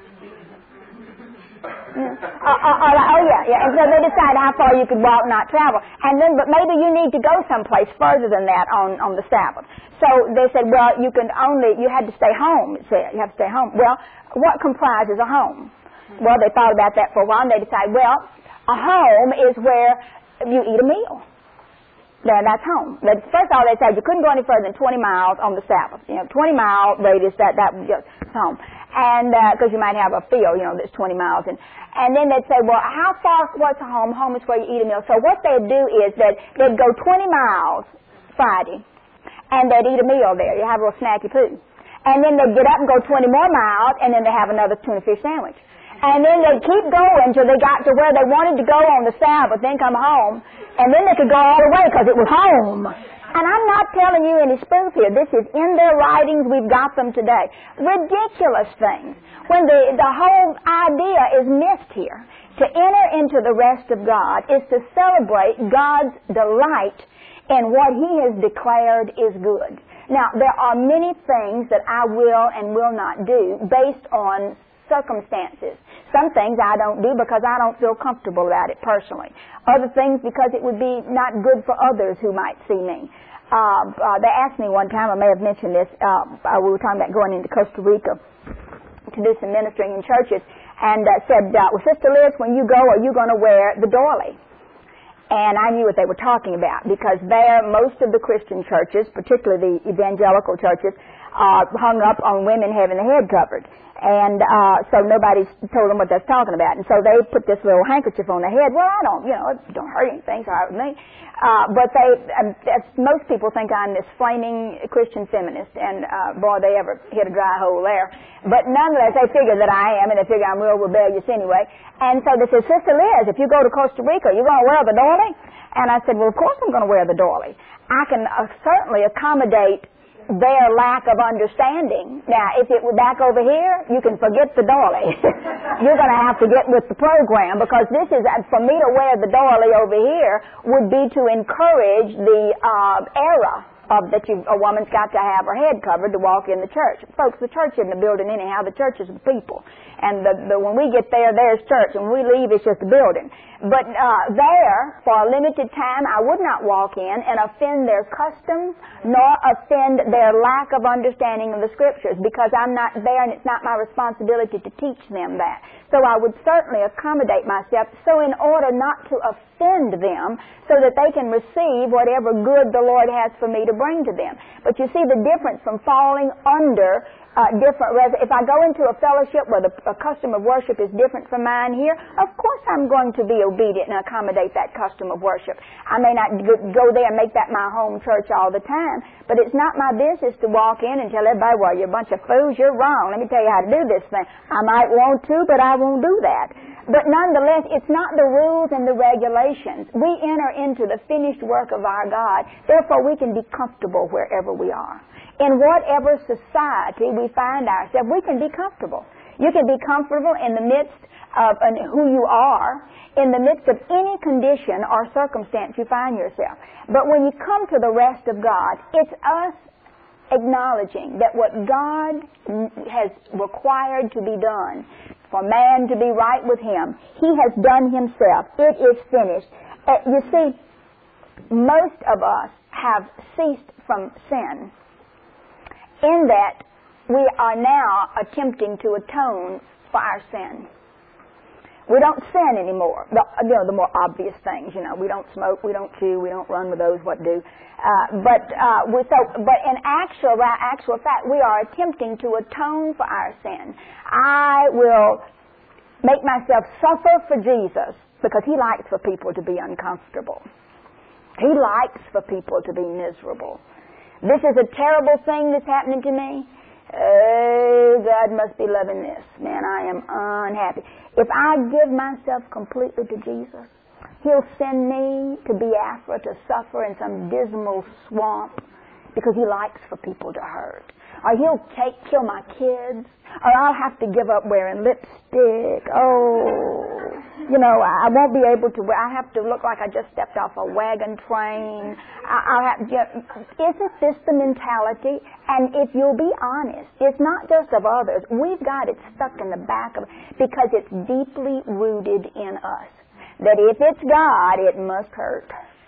Speaker 1: Yeah. Uh, uh, uh, oh yeah, yeah. And so they decided how far you could walk, not travel. And then, but maybe you need to go someplace further than that on, on the Sabbath. So they said, well, you can only, you had to stay home, it said. You have to stay home. Well, what comprises a home? Well, they thought about that for a while, and they decided, well, a home is where you eat a meal. Then that's home. But first of all, they said you couldn't go any further than twenty miles on the Sabbath. You know, twenty mile radius, that, that was home. And, because uh, you might have a field, you know, that's twenty miles. And, and then they'd say, well, how far, what's home? Home is where you eat a meal. So what they'd do is that they'd go twenty miles Friday, and they'd eat a meal there. You have a little snacky poo. And then they'd get up and go twenty more miles, and then they'd have another tuna fish sandwich. And then they'd keep going till they got to where they wanted to go on the Sabbath, then come home, and then they could go all the way because it was home. And I'm not telling you any spoof here. This is in their writings. We've got them today. Ridiculous things. When the, the whole idea is missed here. To enter into the rest of God is to celebrate God's delight in what He has declared is good. Now, there are many things that I will and will not do based on circumstances. Some things I don't do because I don't feel comfortable about it personally. Other things because it would be not good for others who might see me. Uh, uh, they asked me one time, I may have mentioned this, uh, uh, we were talking about going into Costa Rica to do some ministering in churches, and uh, said, uh, well, Sister Liz, when you go, are you going to wear the doily? And I knew what they were talking about, because there, most of the Christian churches, particularly the evangelical churches, uh, hung up on women having the head covered. And uh, so nobody told them what that's talking about. And so they put this little handkerchief on their head. Well, I don't, you know, it don't hurt anything, so all right with me. Uh, but they, um, that's, most people think I'm this flaming Christian feminist, and uh, boy, they ever hit a dry hole there. But nonetheless, they figure that I am, and they figure I'm real rebellious anyway. And so they said, Sister Liz, if you go to Costa Rica, you're going to wear the doily? And I said, well, of course I'm going to wear the doily. I can uh, certainly accommodate their lack of understanding. Now, if it were back over here, you can forget the doily. You're going to have to get with the program, because this is, for me to wear the doily over here would be to encourage the uh, era of that you, a woman's got to have her head covered to walk in the church. Folks, the church isn't a building anyhow. The church is the people. And the, the, when we get there, there's church. And when we leave, it's just a building. But uh, there, for a limited time, I would not walk in and offend their customs, nor offend their lack of understanding of the Scriptures, because I'm not there and it's not my responsibility to teach them that. So I would certainly accommodate myself so in order not to offend them, so that they can receive whatever good the Lord has for me to bring to them. But you see the difference from falling under uh, different, if I go into a fellowship where the a custom of worship is different from mine here, of course I'm going to be obedient and accommodate that custom of worship. I may not go there and make that my home church all the time, but it's not my business to walk in and tell everybody, well, you're a bunch of fools, you're wrong. Let me tell you how to do this thing. I might want to, but I won't do that. But nonetheless, it's not the rules and the regulations. We enter into the finished work of our God. Therefore, we can be comfortable wherever we are. In whatever society we find ourselves, we can be comfortable. You can be comfortable in the midst of uh, who you are, in the midst of any condition or circumstance you find yourself. But when you come to the rest of God, it's us acknowledging that what God has required to be done for man to be right with Him, He has done Himself. It is finished. Uh, you see, most of us have ceased from sin, in that we are now attempting to atone for our sin. We don't sin anymore. The, you know, the more obvious things, you know, we don't smoke, we don't chew, we don't run with those, what do. Uh, but uh, we, so, but in actual, actual fact, we are attempting to atone for our sin. I will make myself suffer for Jesus, because He likes for people to be uncomfortable. He likes for people to be miserable. This is a terrible thing that's happening to me. Oh, God must be loving this. Man, I am unhappy. If I give myself completely to Jesus, He'll send me to Biafra to suffer in some dismal swamp, because He likes for people to hurt. Or He'll take, kill my kids. Or I'll have to give up wearing lipstick. Oh, you know, I won't be able to wear, I have to look like I just stepped off a wagon train. I, I'll have, you know, isn't this the mentality? And if you'll be honest, it's not just of others. We've got it stuck in the back of, because it's deeply rooted in us. That if it's God, it must hurt.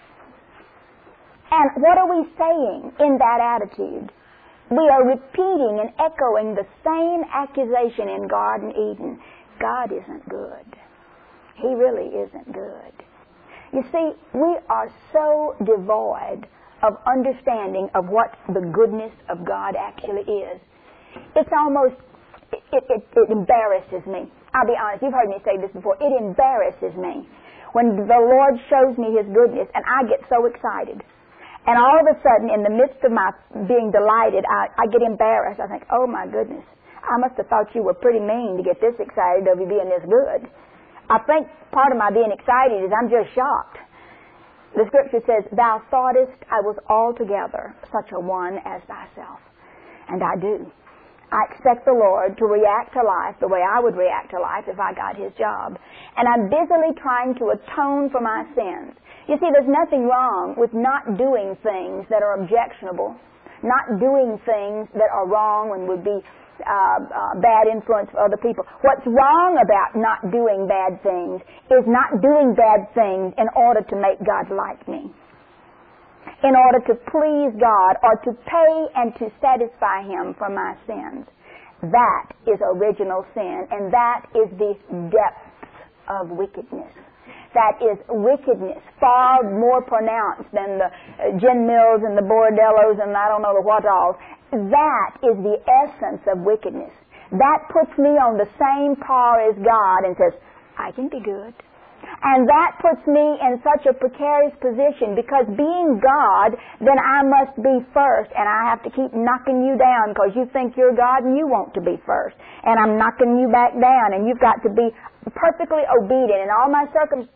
Speaker 1: And what are we saying in that attitude? We are repeating and echoing the same accusation in Garden Eden. God isn't good. He really isn't good. You see, we are so devoid of understanding of what the goodness of God actually is. It's almost, it, it, it embarrasses me. I'll be honest, you've heard me say this before. It embarrasses me when the Lord shows me His goodness and I get so excited. And all of a sudden, in the midst of my being delighted, I, I get embarrassed. I think, oh my goodness, I must have thought you were pretty mean to get this excited over you being this good. I think part of my being excited is I'm just shocked. The Scripture says, thou thoughtest I was altogether such a one as thyself. And I do. I expect the Lord to react to life the way I would react to life if I got His job. And I'm busily trying to atone for my sins. You see, there's nothing wrong with not doing things that are objectionable, not doing things that are wrong and would be uh, uh, bad influence for other people. What's wrong about not doing bad things is not doing bad things in order to make God like me, in order to please God or to pay and to satisfy Him for my sins. That is original sin, and that is the depths of wickedness. That is wickedness, far more pronounced than the uh, gin mills and the bordellos and I don't know the what alls. That is the essence of wickedness. That puts me on the same par as God and says, I can be good. And that puts me in such a precarious position because being God, then I must be first, and I have to keep knocking you down because you think you're God and you want to be first. And I'm knocking you back down, and you've got to be perfectly obedient in all my circumstances.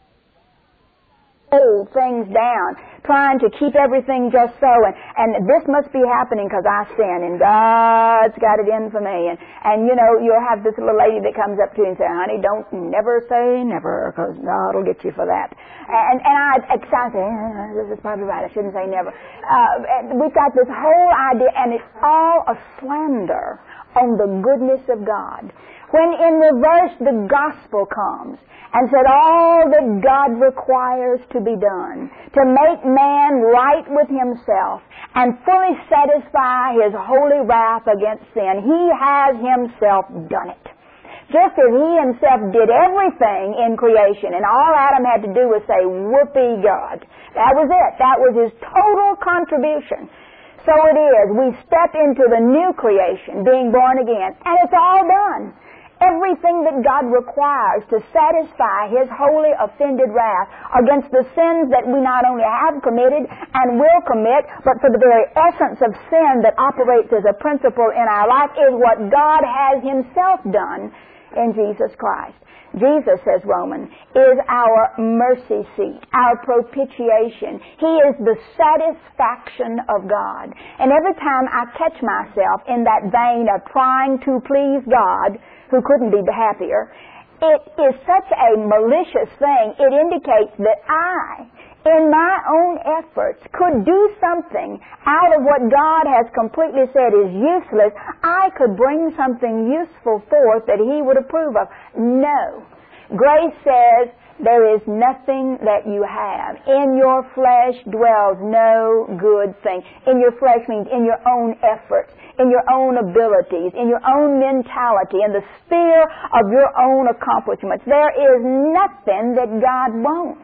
Speaker 1: Hold things down, trying to keep everything just so, and, and this must be happening because I sin, and God's got it in for me. And, and you know, you'll have this little lady that comes up to you and say, honey, don't never say never, because God will get you for that. And, and I excite, say, eh, this is probably right, I shouldn't say never. Uh, and we've got this whole idea, and it's all a slander on the goodness of God. When in reverse the gospel comes and said all that God requires to be done to make man right with himself and fully satisfy His holy wrath against sin, He has Himself done it. Just as He Himself did everything in creation, and all Adam had to do was say, whoopee God. That was it. That was His total contribution. So it is. We step into the new creation, being born again, and it's all done. Everything that God requires to satisfy His holy offended wrath against the sins that we not only have committed and will commit, but for the very essence of sin that operates as a principle in our life is what God has Himself done in Jesus Christ. Jesus, says Romans, is our mercy seat, our propitiation. He is the satisfaction of God. And every time I catch myself in that vein of trying to please God, who couldn't be happier, it is such a malicious thing. It indicates that I, in my own efforts, could do something out of what God has completely said is useless. I could bring something useful forth that He would approve of. No. Grace says, there is nothing that you have. In your flesh dwells no good thing. In your flesh means in your own efforts, in your own abilities, in your own mentality, in the sphere of your own accomplishments. There is nothing that God wants.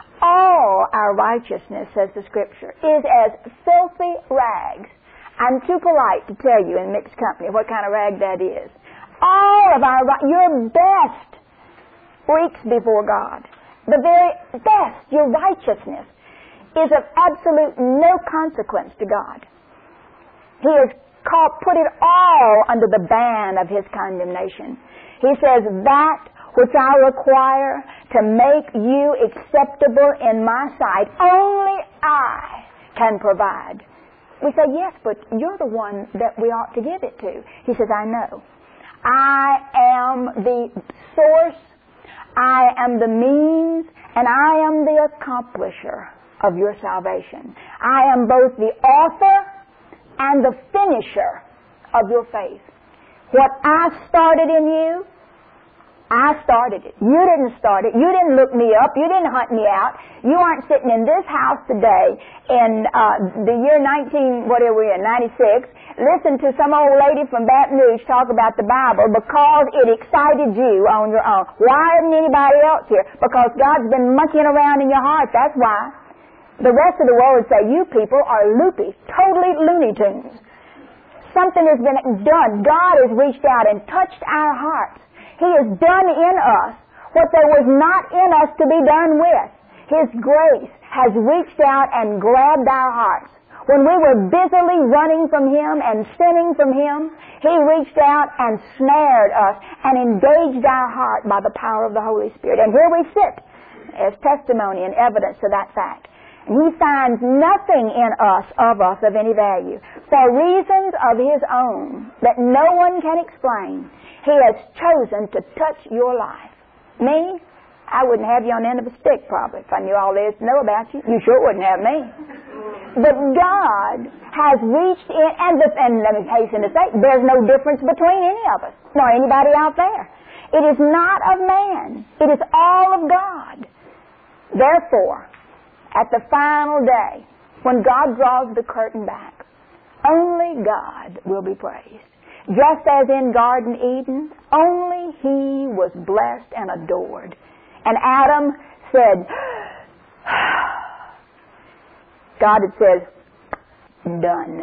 Speaker 1: All our righteousness, says the Scripture, is as filthy rags. I'm too polite to tell you in mixed company what kind of rag that is. All of our, your best reeks before God. The very best, your righteousness, is of absolute no consequence to God. He has called, put it all under the ban of His condemnation. He says, that which I require to make you acceptable in my sight, only I can provide. We say, yes, but you're the one that we ought to give it to. He says, I know. I am the source, I am the means, and I am the accomplisher of your salvation. I am both the author and the finisher of your faith. What I started in you, I started it. You didn't start it. You didn't look me up. You didn't hunt me out. You aren't sitting in this house today in uh, the year nineteen, what are we in, ninety-six, listen to some old lady from Baton Rouge talk about the Bible because it excited you on your own. Why isn't anybody else here? Because God's been monkeying around in your heart. That's why. The rest of the world would say, you people are loopy, totally Looney Tunes. something has been done. God has reached out and touched our hearts. He has done in us what there was not in us to be done with. His grace has reached out and grabbed our hearts. When we were busily running from Him and sinning from Him, He reached out and snared us and engaged our heart by the power of the Holy Spirit. And here we sit as testimony and evidence to that fact. And He finds nothing in us, of us, of any value. For reasons of His own that no one can explain, He has chosen to touch your life. Me? I wouldn't have you on the end of a stick, probably, if I knew all there is to know about you. You sure wouldn't have me. But God has reached in, and, the, and let me hasten to say, there's no difference between any of us, nor anybody out there. It is not of man. It is all of God. Therefore, at the final day, when God draws the curtain back, only God will be praised. Just as in Garden Eden, only He was blessed and adored. And Adam said, God had said, done.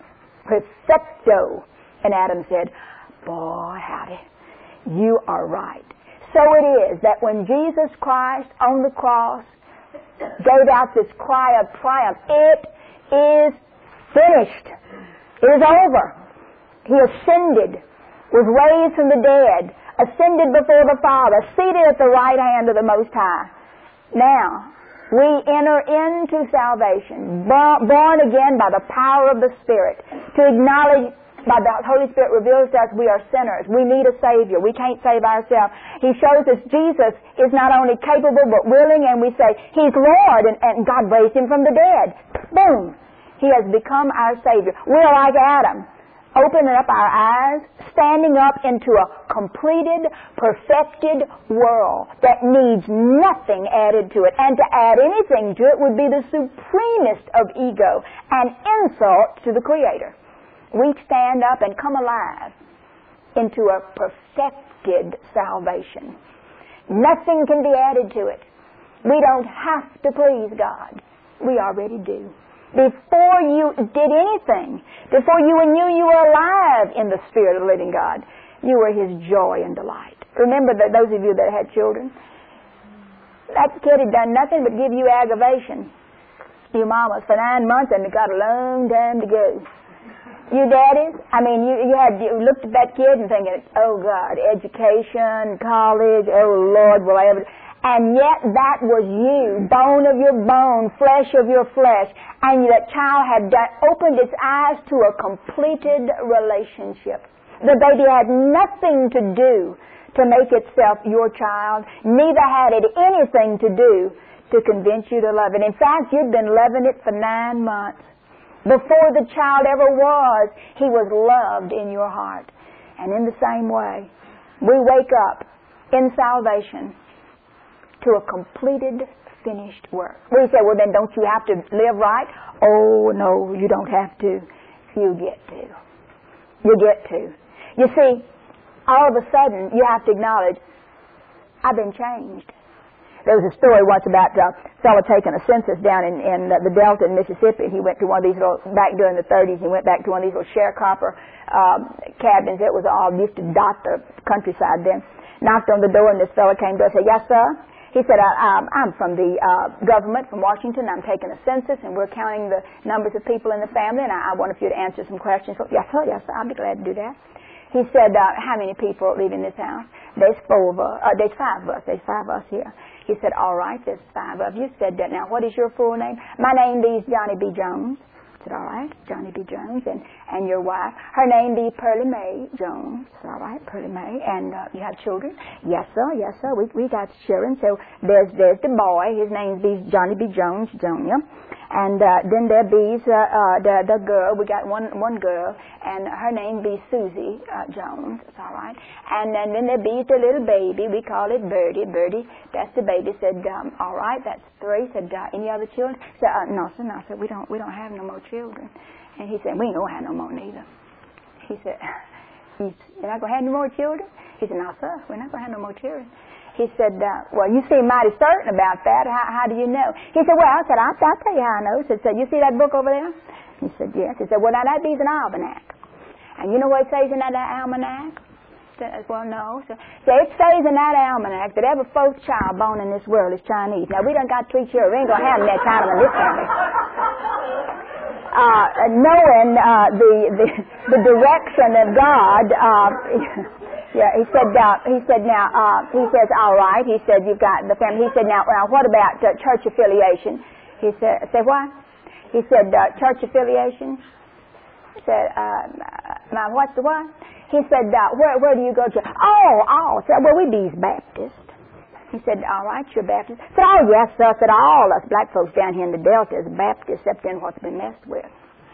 Speaker 1: Perfecto. And Adam said, boy, howdy, you are right. So it is that when Jesus Christ on the cross gave out this cry of triumph, it is finished. It is over. He ascended, was raised from the dead, ascended before the Father, seated at the right hand of the Most High. Now, we enter into salvation, born again by the power of the Spirit, to acknowledge, by the Holy Spirit reveals to us we are sinners. We need a Savior. We can't save ourselves. He shows us Jesus is not only capable but willing, and we say, He's Lord, and, and God raised Him from the dead. Boom! He has become our Savior. We're like Adam, opening up our eyes, standing up into a completed, perfected world that needs nothing added to it. And to add anything to it would be the supremest of ego and insult to the Creator. We stand up and come alive into a perfected salvation. Nothing can be added to it. We don't have to please God. We already do. Before you did anything, before you knew you were alive in the Spirit of the living God, you were His joy and delight. Remember that those of you that had children, that kid had done nothing but give you aggravation. Your mamas for nine months and it got a long time to go. You daddies, I mean, you, you had you looked at that kid and thinking, oh God, education, college, oh Lord, will I ever... And yet that was you, bone of your bone, flesh of your flesh. And that child had done, opened its eyes to a completed relationship. The baby had nothing to do to make itself your child. Neither had it anything to do to convince you to love it. In fact, you'd been loving it for nine months. Before the child ever was, he was loved in your heart. And in the same way, we wake up in salvation to a completed, finished work. We say, well, then don't you have to live right? Oh, no, you don't have to. You get to. You get to. You see, all of a sudden, you have to acknowledge, I've been changed. There was a story once about a fellow taking a census down in, in the Delta in Mississippi. He went to one of these little, back during the thirties, he went back to one of these little sharecropper um, cabins. It was all used to dot the countryside then. Knocked on the door, and this fellow came to us and said, yes, sir. He said, I, um, I'm from the uh, government from Washington. I'm taking a census, and we're counting the numbers of people in the family, and I, I wanted you to answer some questions. So, yes, sir, yes, sir, I'll be glad to do that. He said, uh, how many people live in this house? There's four of us. Uh, there's five of us. There's five of us here. He said, all right, there's five of you. Said, now, what is your full name? My name is Johnny B. Jones. I said, all right, Johnny B. Jones. And, and your wife? Her name be Pearlie Mae Jones. All right, Pearlie Mae. And uh, you have children? Yes, sir, yes, sir. We we got children. So there's there's the boy. His name be Johnny B. Jones, Junior And uh, then there be uh, uh, the the girl. We got one one girl, and her name be Susie uh, Jones. It's all right. And then, then there be the little baby. We call it Birdie. Birdie, that's the baby. Said, um, all right, that's three. Said, uh, any other children? Said, uh, no, sir, no, sir. We don't we don't have no more children. And he said, we ain't gonna have no more neither. He said, you're not gonna have no more children? He said, no, sir, we're not gonna have no more children. He said, uh, well, you seem mighty certain about that. How, how do you know? He said, well, I said, I'll, I'll tell you how I know. He said, so you see that book over there? He said, yes. He said, well, now that be an almanac. And you know what it says in that almanac? Well, no. So, so it says in that almanac that every fourth child born in this world is Chinese. Now, we done got three children. We ain't going to have that kind of in this family. Uh, knowing uh, the, the the direction of God, uh, yeah, he said. Uh, he said now. Uh, he says, all right. He said you've got the family. He said now. Now, what about uh, church affiliation? He said. Say what? He said uh, church affiliation. He said, uh, now what's the what? He said, uh, where where do you go to? Oh, oh. Said, well, we be Baptist. He said, all right, you're Baptist. I said, oh, yes, sir. I said, all us black folks down here in the Delta is Baptist, except in what's been messed with.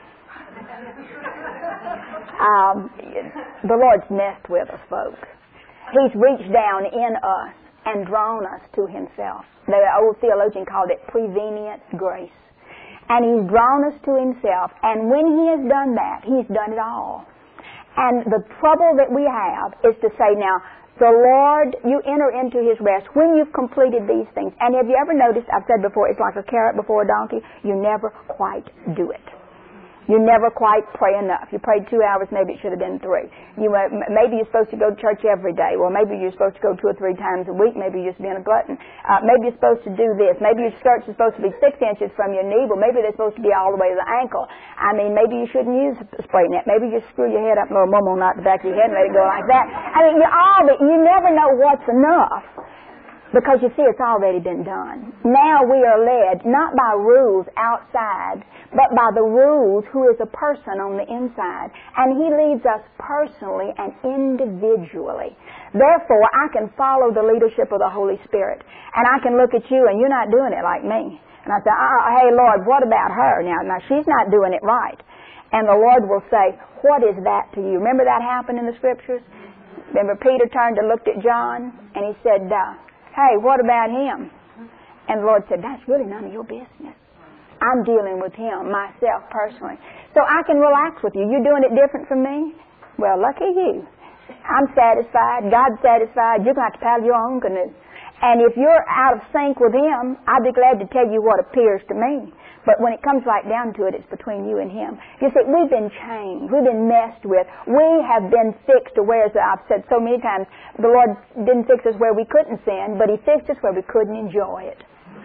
Speaker 1: um, the Lord's messed with us, folks. He's reached down in us and drawn us to himself. The old theologian called it prevenient grace. And he's drawn us to himself. And when he has done that, he's done it all. And the trouble that we have is to say, now, the Lord, you enter into his rest when you've completed these things. And have you ever noticed, I've said before, it's like a carrot before a donkey. You never quite do it. You never quite pray enough. You prayed two hours, maybe it should have been three. You uh, Maybe you're supposed to go to church every day. Well, maybe you're supposed to go two or three times a week. Maybe you're just being a glutton. Uh, maybe you're supposed to do this. Maybe your skirts are supposed to be six inches from your knee. Well, maybe they're supposed to be all the way to the ankle. I mean, maybe you shouldn't use a spray net. Maybe you just screw your head up a little mumble knot the back of your head and let it go like that. I mean, you all, but you never know what's enough. Because you see, it's already been done. Now we are led not by rules outside, but by the rules who is a person on the inside. And he leads us personally and individually. Therefore, I can follow the leadership of the Holy Spirit. And I can look at you and you're not doing it like me. And I say, oh, hey, Lord, what about her? Now, now she's not doing it right. And the Lord will say, what is that to you? Remember that happened in the Scriptures? Remember Peter turned and looked at John and he said, uh, hey, what about him? And the Lord said, that's really none of your business. I'm dealing with him, myself, personally. So I can relax with you. You're doing it different from me? Well, lucky you. I'm satisfied. God's satisfied. You're going to have to paddle your own canoe. And if you're out of sync with him, I'd be glad to tell you what appears to me. But when it comes right down to it, it's between you and him. You see, we've been changed. We've been messed with. We have been fixed to where, as I've said so many times, the Lord didn't fix us where we couldn't sin, but he fixed us where we couldn't enjoy it.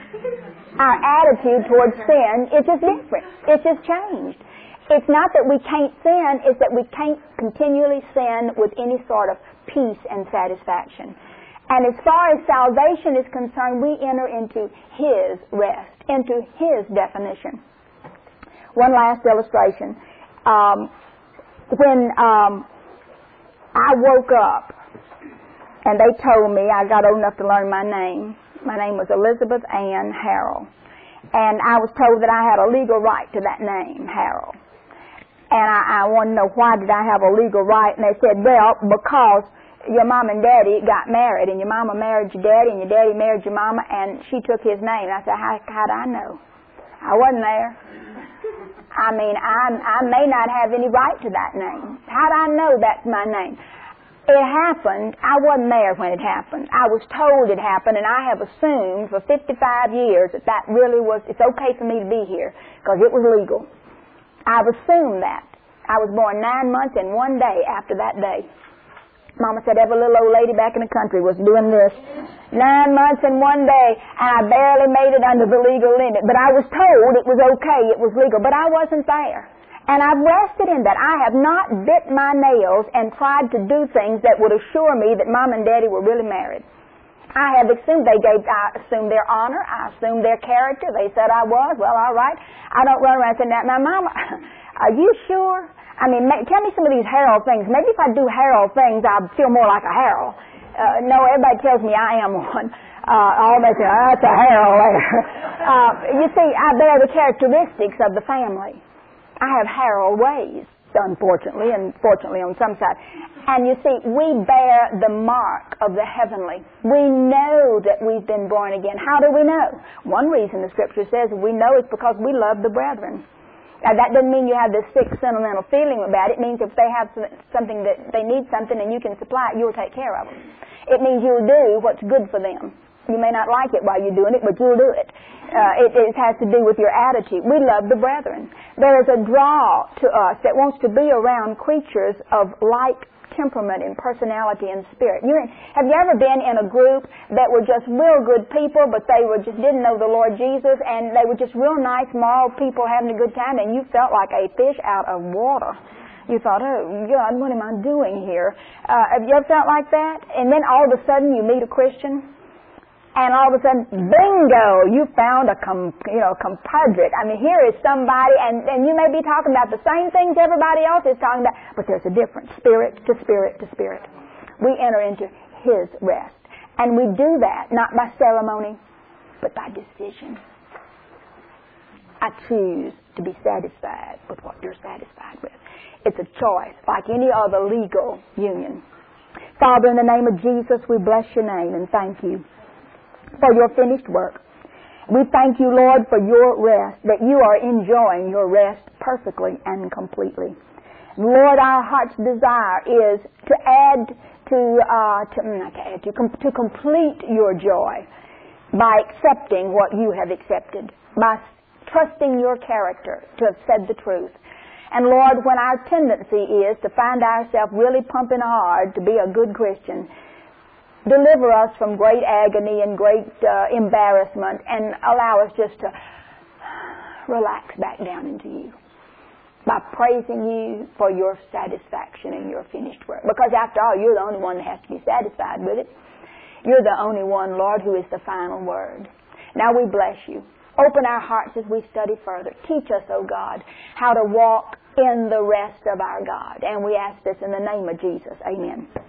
Speaker 1: Our attitude towards sin is just different. It's just changed. It's not that we can't sin, it's that we can't continually sin with any sort of peace and satisfaction. And as far as salvation is concerned, we enter into his rest, into his definition. One last illustration. Um, when um, I woke up and they told me, I got old enough to learn my name. My name was Elizabeth Ann Harrell. And I was told that I had a legal right to that name, Harrell. And I, I wanted to know, why did I have a legal right? And they said, well, because your mom and daddy got married, and your mama married your daddy, and your daddy married your mama, and she took his name. And I said, how, how'd I know? I wasn't there. I mean, I, I may not have any right to that name. How'd I know that's my name? It happened. I wasn't there when it happened. I was told it happened, and I have assumed for fifty-five years that that really was, it's okay for me to be here, because it was legal. I've assumed that. I was born nine months and one day after that day. Mama said every little old lady back in the country was doing this. Nine months and one day, and I barely made it under the legal limit. But I was told it was okay, it was legal, but I wasn't there. And I've rested in that. I have not bit my nails and tried to do things that would assure me that Mom and Daddy were really married. I have assumed they gave, I assumed their honor, I assumed their character. They said I was. Well, all right. I don't run around saying that. Now, Mama, are you sure? I mean, tell me some of these Harold things. Maybe if I do Harold things, I'll feel more like a Harold. Uh, no, everybody tells me I am one. Uh, all they say, oh, that's a Harold there. uh, you see, I bear the characteristics of the family. I have Harold ways, unfortunately, and fortunately on some side. And you see, we bear the mark of the heavenly. We know that we've been born again. How do we know? One reason the Scripture says we know is because we love the brethren. Now, that doesn't mean you have this sick, sentimental feeling about it. It means if they have something that they need something and you can supply it, you'll take care of them. It means you'll do what's good for them. You may not like it while you're doing it, but you'll do it. Uh, it, it has to do with your attitude. We love the brethren. There is a draw to us that wants to be around creatures of like temperament and personality and spirit. You're in, have you ever been in a group that were just real good people, but they were just didn't know the Lord Jesus, and they were just real nice, moral people having a good time, and you felt like a fish out of water? You thought, oh, God, what am I doing here? Uh, have you ever felt like that? And then all of a sudden you meet a Christian, and all of a sudden, bingo, you found a com, you know, compadre. I mean, here is somebody, and, and you may be talking about the same things everybody else is talking about, but there's a difference, spirit to spirit to spirit. We enter into His rest. And we do that not by ceremony, but by decision. I choose to be satisfied with what you're satisfied with. It's a choice, like any other legal union. Father, in the name of Jesus, we bless your name and thank you for your finished work. We thank you, Lord, for your rest, that you are enjoying your rest perfectly and completely. Lord, our heart's desire is to add to, uh, to, not to, add, to, com- to complete your joy by accepting what you have accepted, by trusting your character to have said the truth. And Lord, when our tendency is to find ourselves really pumping hard to be a good Christian, deliver us from great agony and great uh, embarrassment, and allow us just to relax back down into you by praising you for your satisfaction in your finished work. Because after all, you're the only one that has to be satisfied with it. You're the only one, Lord, who is the final word. Now we bless you. Open our hearts as we study further. Teach us, O God, how to walk in the rest of our God. And we ask this in the name of Jesus. Amen.